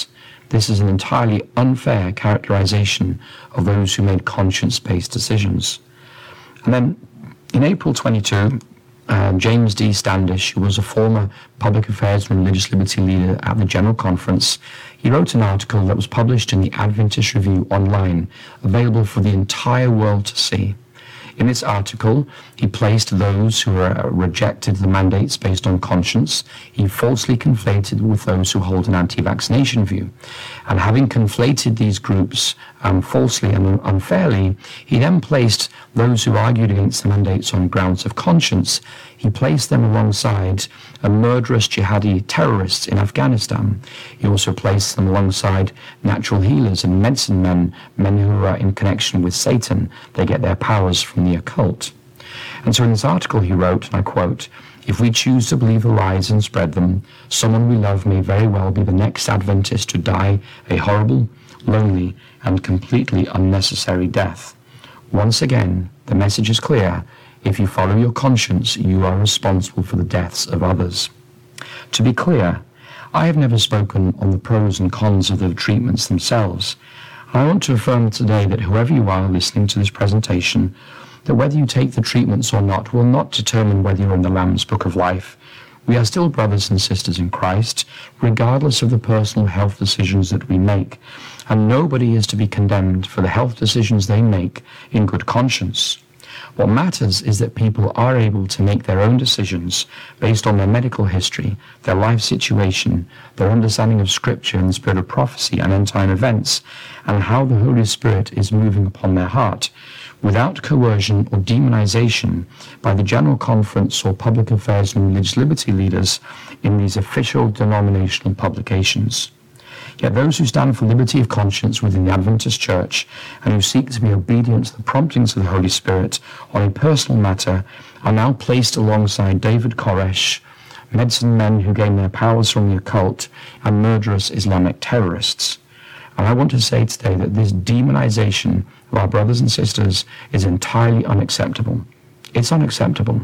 This is an entirely unfair characterization of those who made conscience-based decisions. And then, in April 22, James D. Standish, who was a former public affairs and religious liberty leader at the General Conference, he wrote an article that was published in the Adventist Review online, available for the entire world to see. In this article, he placed those who rejected the mandates based on conscience. He falsely conflated with those who hold an anti-vaccination view. And having conflated these groups falsely and unfairly, he then placed those who argued against the mandates on grounds of conscience. He placed them alongside murderous jihadi terrorists in Afghanistan. He also placed them alongside natural healers and medicine men who are in connection with Satan. They get their powers from the occult. And so in this article he wrote, and I quote, "If we choose to believe the lies and spread them, someone we love may very well be the next Adventist to die a horrible, lonely, and completely unnecessary death. Once again, the message is clear. If you follow your conscience, you are responsible for the deaths of others." To be clear, I have never spoken on the pros and cons of the treatments themselves. I want to affirm today that whoever you are listening to this presentation, that whether you take the treatments or not will not determine whether you're in the Lamb's Book of Life. We are still brothers and sisters in Christ, regardless of the personal health decisions that we make, and nobody is to be condemned for the health decisions they make in good conscience. What matters is that people are able to make their own decisions based on their medical history, their life situation, their understanding of Scripture and the spirit of prophecy and end-time events, and how the Holy Spirit is moving upon their heart, without coercion or demonization by the General Conference or public affairs and religious liberty leaders in these official denominational publications. Yet those who stand for liberty of conscience within the Adventist Church and who seek to be obedient to the promptings of the Holy Spirit on a personal matter are now placed alongside David Koresh, medicine men who gain their powers from the occult, and murderous Islamic terrorists. And I want to say today that this demonization of our brothers and sisters is entirely unacceptable. It's unacceptable.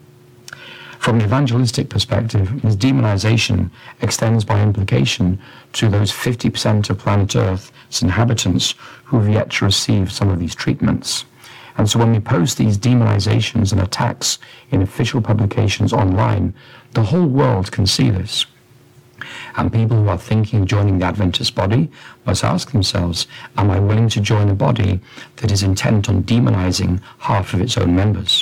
From an evangelistic perspective, this demonization extends by implication to those 50% of planet Earth's inhabitants who have yet to receive some of these treatments. And so when we post these demonizations and attacks in official publications online, the whole world can see this. And people who are thinking of joining the Adventist body must ask themselves, am I willing to join a body that is intent on demonizing half of its own members?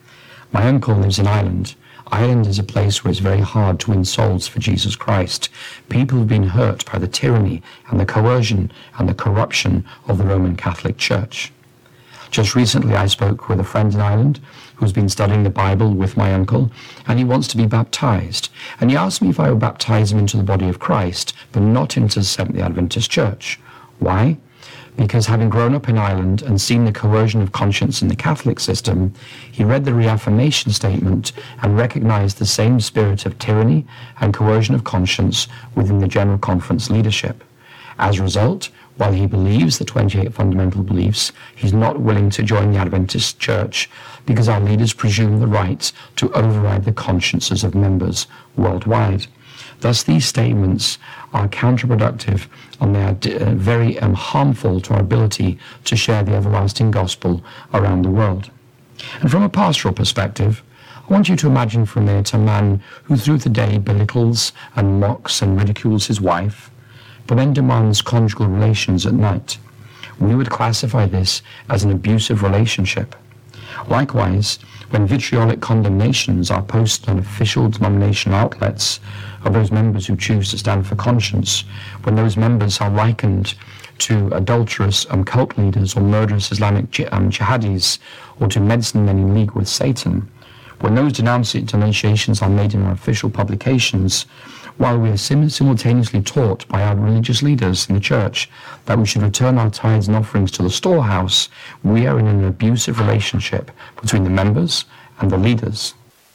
My uncle lives in Ireland. Ireland is a place where it's very hard to win souls for Jesus Christ. People have been hurt by the tyranny and the coercion and the corruption of the Roman Catholic Church. Just recently I spoke with a friend in Ireland who's been studying the Bible with my uncle, and he wants to be baptized. And he asked me if I would baptize him into the body of Christ, but not into the Seventh-day Adventist Church. Why? Because having grown up in Ireland and seen the coercion of conscience in the Catholic system, he read the reaffirmation statement and recognized the same spirit of tyranny and coercion of conscience within the General Conference leadership. As a result, while he believes the 28 fundamental beliefs, he's not willing to join the Adventist Church because our leaders presume the right to override the consciences of members worldwide. Thus, these statements are counterproductive and they are very harmful to our ability to share the everlasting gospel around the world. And from a pastoral perspective, I want you to imagine for a minute a man who through the day belittles and mocks and ridicules his wife, but then demands conjugal relations at night. We would classify this as an abusive relationship. Likewise, when vitriolic condemnations are posted on official denominational outlets of those members who choose to stand for conscience, when those members are likened to adulterous cult leaders or murderous Islamic jihadis or to medicine men in league with Satan, when those denunciations are made in our official publications, while we are simultaneously taught by our religious leaders in the church that we should return our tithes and offerings to the storehouse, we are in an abusive relationship between the members and the leaders.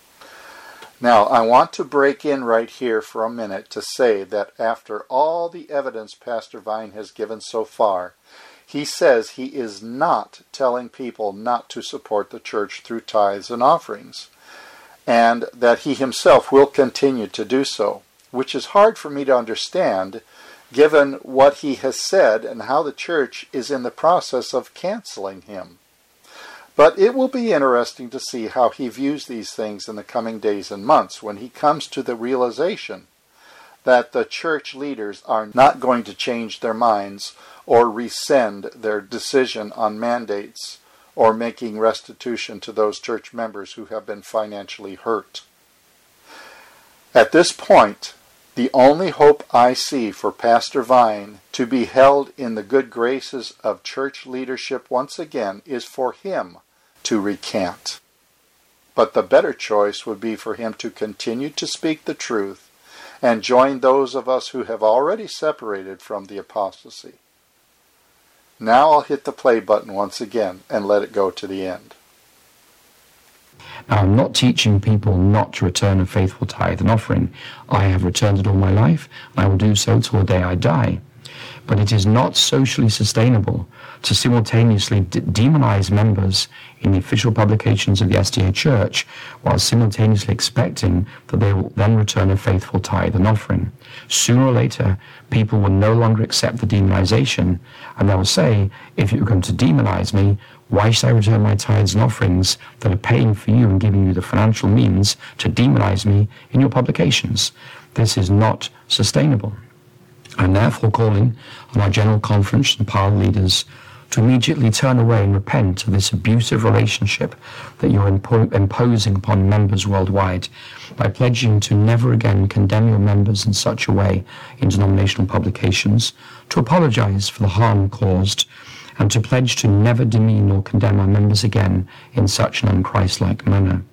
Now, I want to break in right here for a minute to say that after all the evidence Pastor Vine has given so far, he says he is not telling people not to support the church through tithes and offerings, and that he himself will continue to do so, which is hard for me to understand given what he has said and how the church is in the process of canceling him. But it will be interesting to see how he views these things in the coming days and months when he comes to the realization that the church leaders are not going to change their minds or rescind their decision on mandates or making restitution to those church members who have been financially hurt. At this point, the only hope I see for Pastor Vine to be held in the good graces of church leadership once again is for him to recant. But the better choice would be for him to continue to speak the truth and join those of us who have already separated from the apostasy. Now I'll hit the play button once again and let it go to the end. Now, I'm not teaching people not to return a faithful tithe and offering. I have returned it all my life, and I will do so till the day I die. But it is not socially sustainable to simultaneously demonize members in the official publications of the SDA Church while simultaneously expecting that they will then return a faithful tithe and offering. Sooner or later, people will no longer accept the demonization, and they will say, if you're going to demonize me, why should I return my tithes and offerings that are paying for you and giving you the financial means to demonize me in your publications? This is not sustainable. I'm therefore calling on our General Conference and power leaders to immediately turn away and repent of this abusive relationship that you're imposing upon members worldwide by pledging to never again condemn your members in such a way in denominational publications, to apologize for the harm caused, and to pledge to never demean or condemn our members again in such an un-Christ-like manner.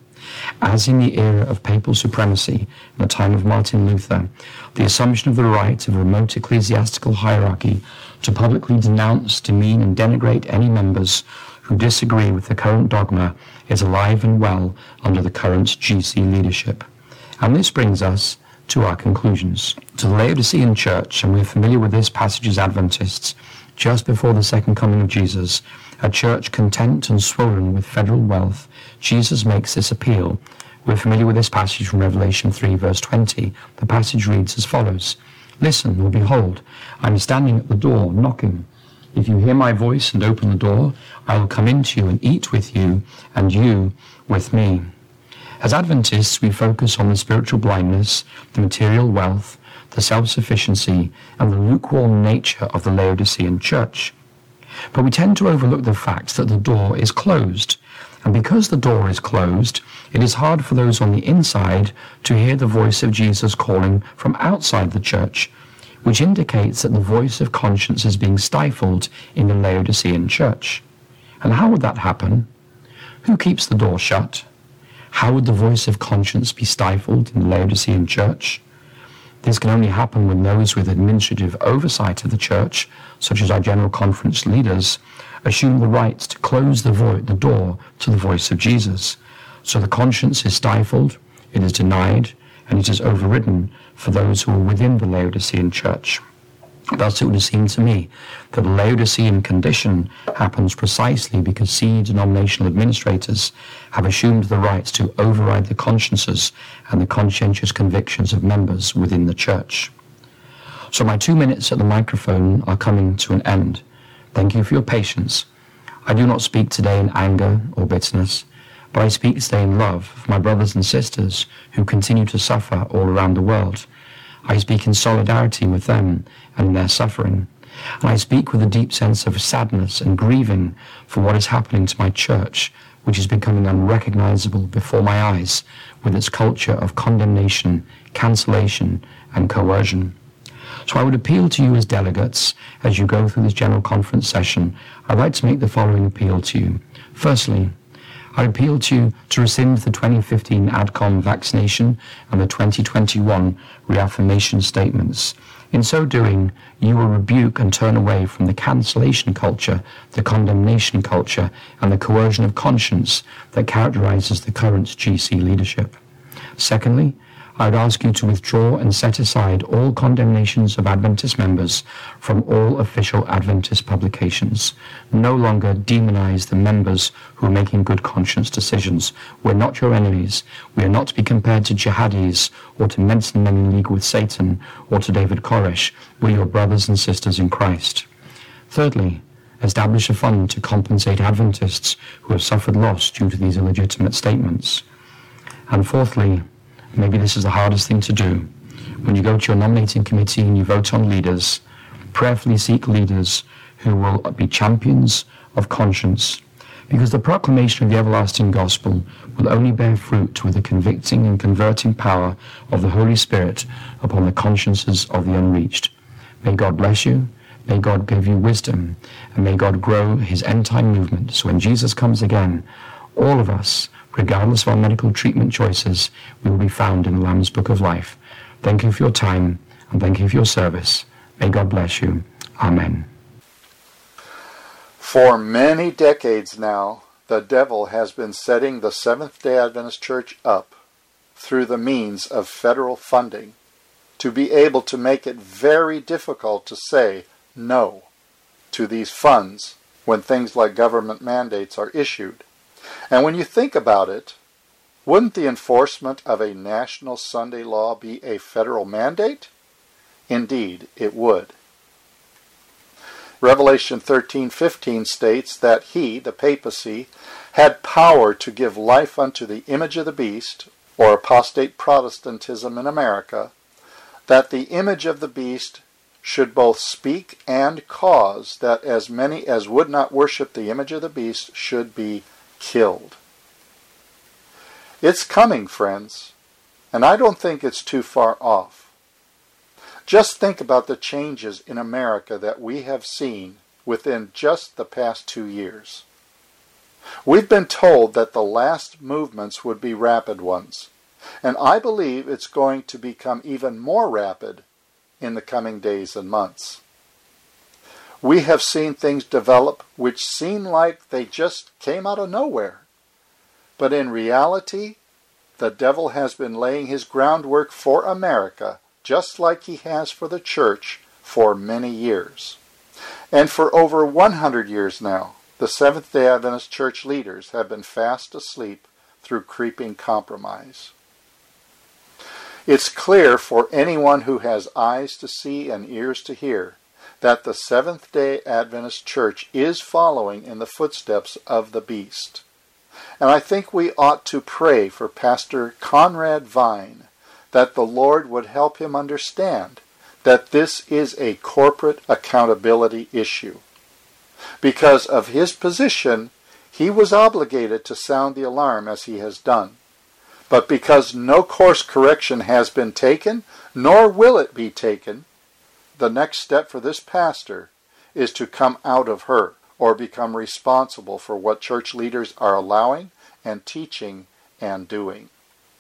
As in the era of papal supremacy, in the time of Martin Luther, the assumption of the right of a remote ecclesiastical hierarchy to publicly denounce, demean, and denigrate any members who disagree with the current dogma is alive and well under the current GC leadership. And this brings us to our conclusions. To the Laodicean church, and we're familiar with this passage as Adventists, just before the second coming of Jesus, a church content and swollen with federal wealth, Jesus makes this appeal. We're familiar with this passage from Revelation 3, verse 20. The passage reads as follows: Listen, or behold, I am standing at the door, knocking. If you hear my voice and open the door, I will come into you and eat with you, and you with me. As Adventists, we focus on the spiritual blindness, the material wealth, the self-sufficiency, and the lukewarm nature of the Laodicean church. But we tend to overlook the fact that the door is closed. And because the door is closed, it is hard for those on the inside to hear the voice of Jesus calling from outside the church, which indicates that the voice of conscience is being stifled in the Laodicean church. And how would that happen? Who keeps the door shut? How would the voice of conscience be stifled in the Laodicean church? This can only happen when those with administrative oversight of the church, such as our General Conference leaders, assume the right to close the door to the voice of Jesus. So the conscience is stifled, it is denied, and it is overridden for those who are within the Laodicean church. Thus it would seem to me that the Laodicean condition happens precisely because denominational administrators have assumed the right to override the consciences and the conscientious convictions of members within the church. So my 2 minutes at the microphone are coming to an end. Thank you for your patience. I do not speak today in anger or bitterness, but I speak today in love for my brothers and sisters who continue to suffer all around the world. I speak in solidarity with them and in their suffering. And I speak with a deep sense of sadness and grieving for what is happening to my church, which is becoming unrecognizable before my eyes with its culture of condemnation, cancellation, and coercion. So I would appeal to you as delegates, as you go through this General Conference session, I'd like to make the following appeal to you. Firstly, I appeal to you to rescind the 2015 ADCOM vaccination and the 2021 reaffirmation statements. In so doing, you will rebuke and turn away from the cancellation culture, the condemnation culture, and the coercion of conscience that characterizes the current GC leadership. Secondly, I would ask you to withdraw and set aside all condemnations of Adventist members from all official Adventist publications. No longer demonize the members who are making good conscience decisions. We're not your enemies. We are not to be compared to jihadis or to medicine men in league with Satan or to David Koresh. We're your brothers and sisters in Christ. Thirdly, establish a fund to compensate Adventists who have suffered loss due to these illegitimate statements. And fourthly, maybe this is the hardest thing to do. When you go to your nominating committee and you vote on leaders, prayerfully seek leaders who will be champions of conscience, because the proclamation of the everlasting gospel will only bear fruit with the convicting and converting power of the Holy Spirit upon the consciences of the unreached. May God bless you, may God give you wisdom, and may God grow his end-time movement, so when Jesus comes again, all of us, regardless of our medical treatment choices, we will be found in the Lamb's Book of Life. Thank you for your time, and thank you for your service. May God bless you. Amen. For many decades now, the devil has been setting the Seventh-day Adventist Church up through the means of federal funding to be able to make it very difficult to say no to these funds when things like government mandates are issued. And when you think about it, wouldn't the enforcement of a national Sunday law be a federal mandate? Indeed, it would. Revelation 13:15 states that he, the papacy, had power to give life unto the image of the beast, or apostate Protestantism in America, that the image of the beast should both speak and cause that as many as would not worship the image of the beast should be killed. It's coming, friends, and I don't think it's too far off. Just think about the changes in America that we have seen within just the past 2 years. We've been told that the last movements would be rapid ones, and I believe it's going to become even more rapid in the coming days and months. We have seen things develop which seem like they just came out of nowhere. But in reality, the devil has been laying his groundwork for America, just like he has for the church for many years. And for over 100 years now, the Seventh-day Adventist church leaders have been fast asleep through creeping compromise. It's clear for anyone who has eyes to see and ears to hear that the Seventh-day Adventist Church is following in the footsteps of the beast. And I think we ought to pray for Pastor Conrad Vine that the Lord would help him understand that this is a corporate accountability issue. Because of his position, he was obligated to sound the alarm as he has done. But because no course correction has been taken, nor will it be taken, the next step for this pastor is to come out of her or become responsible for what church leaders are allowing and teaching and doing.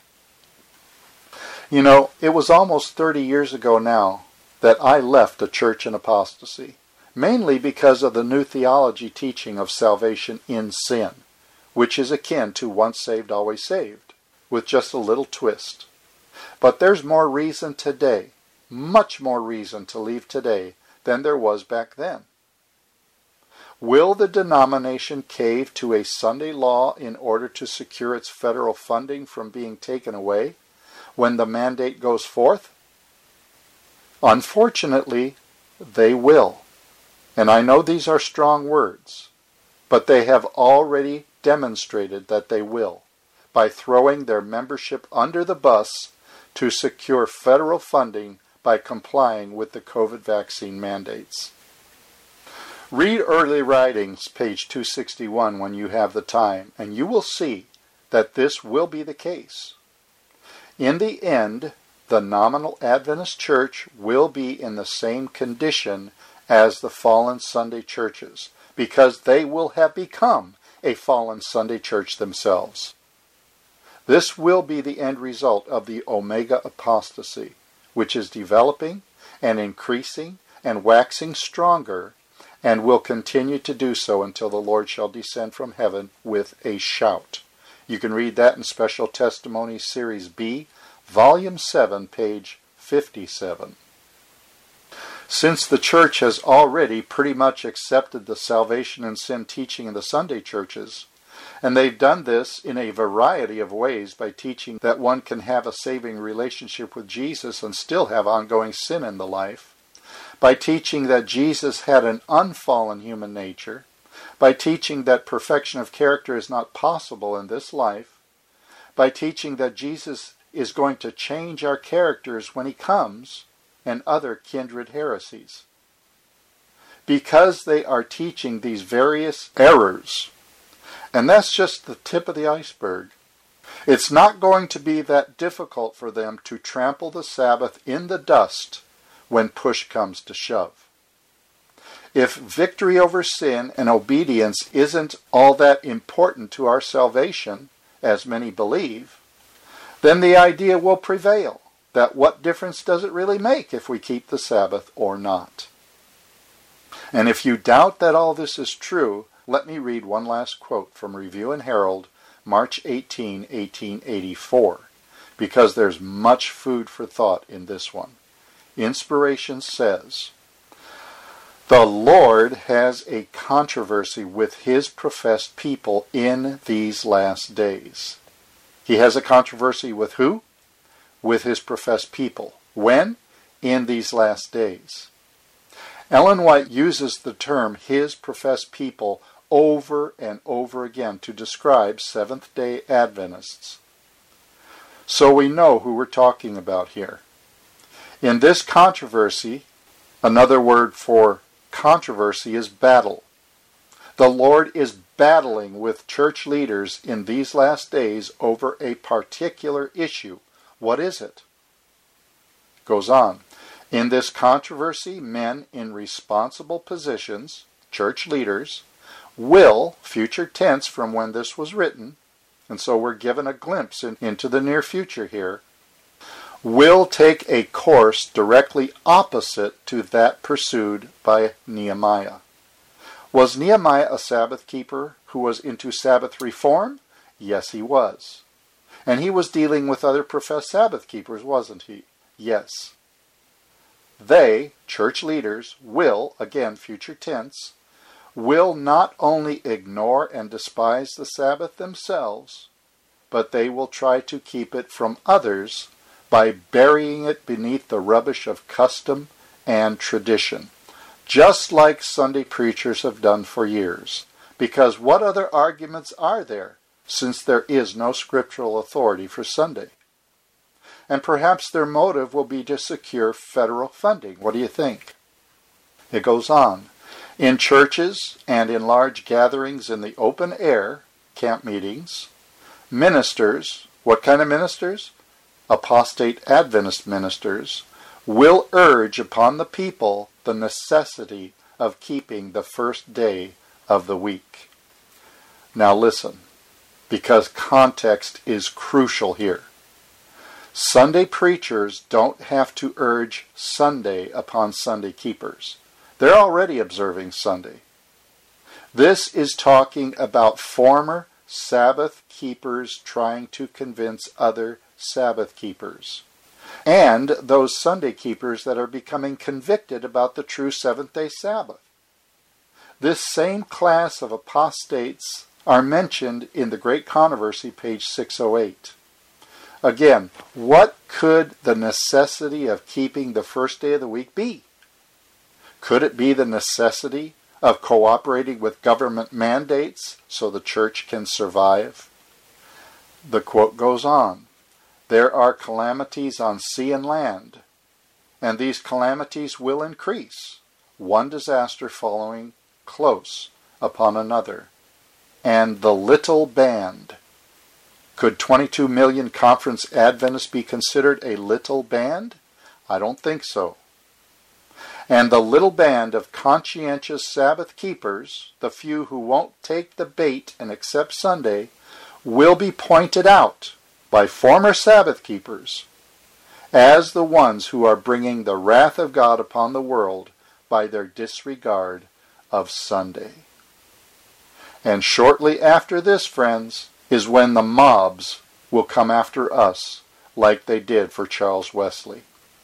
You know, it was almost 30 years ago now that I left the church in apostasy, mainly because of the new theology teaching of salvation in sin, which is akin to once saved, always saved, with just a little twist. But there's more reason today, much more reason to leave today than there was back then. Will the denomination cave to a Sunday law in order to secure its federal funding from being taken away when the mandate goes forth? Unfortunately, they will. And I know these are strong words, but they have already demonstrated that they will by throwing their membership under the bus to secure federal funding by complying with the COVID vaccine mandates. Read Early Writings, page 261, when you have the time, and you will see that this will be the case. In the end, the nominal Adventist church will be in the same condition as the fallen Sunday churches, because they will have become a fallen Sunday church themselves. This will be the end result of the Omega apostasy, which is developing and increasing and waxing stronger, and will continue to do so until the Lord shall descend from heaven with a shout. You can read that in Special Testimonies Series B, Volume 7, page 57. Since the church has already pretty much accepted the salvation and sin teaching in the Sunday churches, and they've done this in a variety of ways by teaching that one can have a saving relationship with Jesus and still have ongoing sin in the life, by teaching that Jesus had an unfallen human nature, by teaching that perfection of character is not possible in this life, by teaching that Jesus is going to change our characters when he comes, and other kindred heresies. Because they are teaching these various errors, and that's just the tip of the iceberg, it's not going to be that difficult for them to trample the Sabbath in the dust when push comes to shove. If victory over sin and obedience isn't all that important to our salvation, as many believe, then the idea will prevail that what difference does it really make if we keep the Sabbath or not? And if you doubt that all this is true, let me read one last quote from Review and Herald, March 18, 1884, because there's much food for thought in this one. Inspiration says, "The Lord has a controversy with his professed people in these last days." He has a controversy with who? With his professed people. When? In these last days. Ellen White uses the term his professed people over and over again to describe Seventh-day Adventists. So we know who we're talking about here. In this controversy, another word for controversy is battle. The Lord is battling with church leaders in these last days over a particular issue. What is it? Goes on. In this controversy, men in responsible positions, church leaders, will, future tense from when this was written, and so we're given a glimpse into the near future here, will take a course directly opposite to that pursued by Nehemiah. Was Nehemiah a Sabbath keeper who was into Sabbath reform? Yes, he was. And he was dealing with other professed Sabbath keepers, wasn't he? Yes. They, church leaders, will, again, future tense, will not only ignore and despise the Sabbath themselves, but they will try to keep it from others by burying it beneath the rubbish of custom and tradition, just like Sunday preachers have done for years. Because what other arguments are there, since there is no scriptural authority for Sunday? And perhaps their motive will be to secure federal funding. What do you think? It goes on. In churches and in large gatherings in the open air, camp meetings, ministers, what kind of ministers? Apostate Adventist ministers, will urge upon the people the necessity of keeping the first day of the week. Now listen, because context is crucial here. Sunday preachers don't have to urge Sunday upon Sunday keepers. They're already observing Sunday. This is talking about former Sabbath keepers trying to convince other Sabbath keepers, and those Sunday keepers that are becoming convicted about the true seventh-day Sabbath. This same class of apostates are mentioned in the Great Controversy, page 608. Again, what could the necessity of keeping the first day of the week be? Could it be the necessity of cooperating with government mandates so the church can survive? The quote goes on. There are calamities on sea and land, and these calamities will increase, one disaster following close upon another. And the little band. Could 22 million Conference Adventists be considered a little band? I don't think so. And the little band of conscientious Sabbath keepers, the few who won't take the bait and accept Sunday, will be pointed out by former Sabbath keepers as the ones who are bringing the wrath of God upon the world by their disregard of Sunday. And shortly after this, friends, is when the mobs will come after us, like they did for Charles Wesley.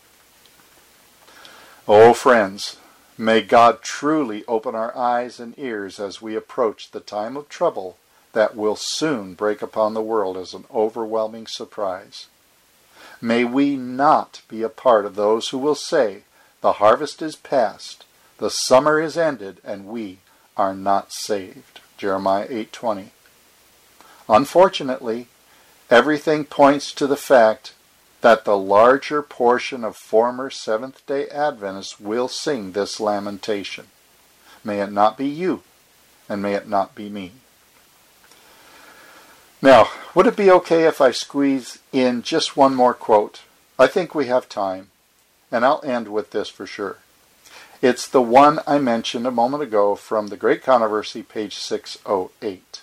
Oh, friends, may God truly open our eyes and ears as we approach the time of trouble that will soon break upon the world as an overwhelming surprise. May we not be a part of those who will say, the harvest is past, the summer is ended, and we are not saved. Jeremiah 8:20. Unfortunately, everything points to the fact that the larger portion of former Seventh-day Adventists will sing this lamentation. May it not be you, and may it not be me. Now, would it be okay if I squeeze in just one more quote? I think we have time, and I'll end with this for sure. It's the one I mentioned a moment ago from The Great Controversy, page 608.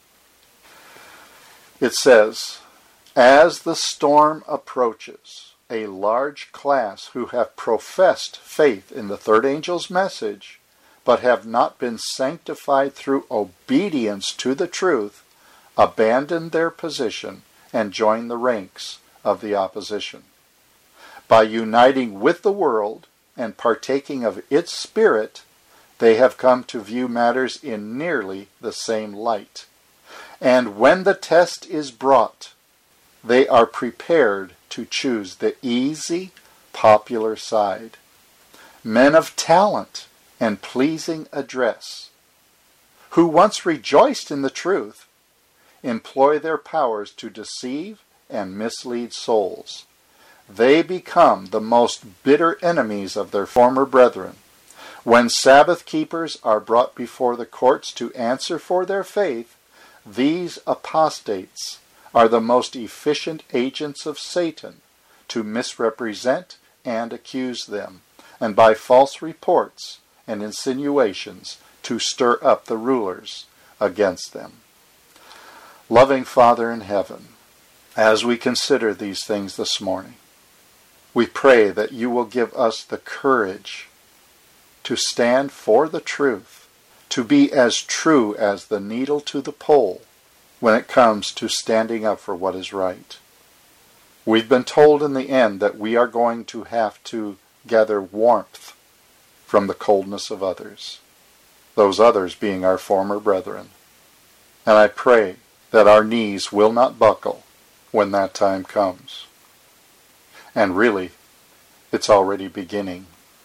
It says, as the storm approaches, a large class who have professed faith in the third angel's message, but have not been sanctified through obedience to the truth, abandon their position and join the ranks of the opposition. By uniting with the world and partaking of its spirit, they have come to view matters in nearly the same light. And when the test is brought, they are prepared to choose the easy, popular side. Men of talent and pleasing address, who once rejoiced in the truth, employ their powers to deceive and mislead souls. They become the most bitter enemies of their former brethren. When Sabbath keepers are brought before the courts to answer for their faith, these apostates are the most efficient agents of Satan to misrepresent and accuse them, and by false reports and insinuations to stir up the rulers against them. Loving Father in heaven, as we consider these things this morning, we pray that you will give us the courage to stand for the truth, to be as true as the needle to the pole when it comes to standing up for what is right. We've been told in the end that we are going to have to gather warmth from the coldness of others, those others being our former brethren. And I pray that our knees will not buckle when that time comes. And really, it's already beginning.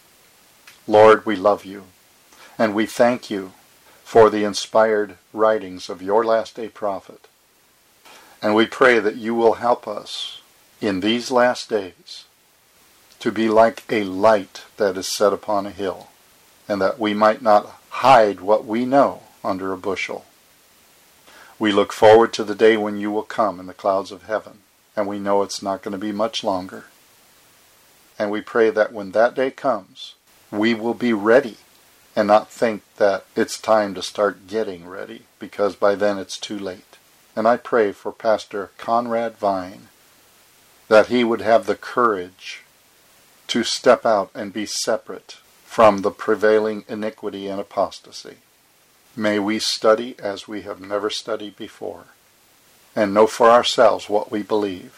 Lord, we love you, and we thank you for the inspired writings of your last day prophet. And we pray that you will help us in these last days to be like a light that is set upon a hill, and that we might not hide what we know under a bushel. We look forward to the day when you will come in the clouds of heaven, and we know it's not going to be much longer. And we pray that when that day comes, we will be ready and not think that it's time to start getting ready, because by then it's too late. And I pray for Pastor Conrad Vine that he would have the courage to step out and be separate from the prevailing iniquity and apostasy. May we study as we have never studied before, and know for ourselves what we believe.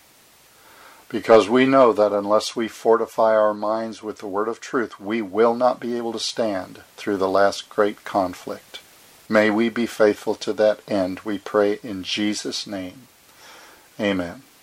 Because we know that unless we fortify our minds with the word of truth, we will not be able to stand through the last great conflict. May we be faithful to that end, we pray in Jesus' name. Amen.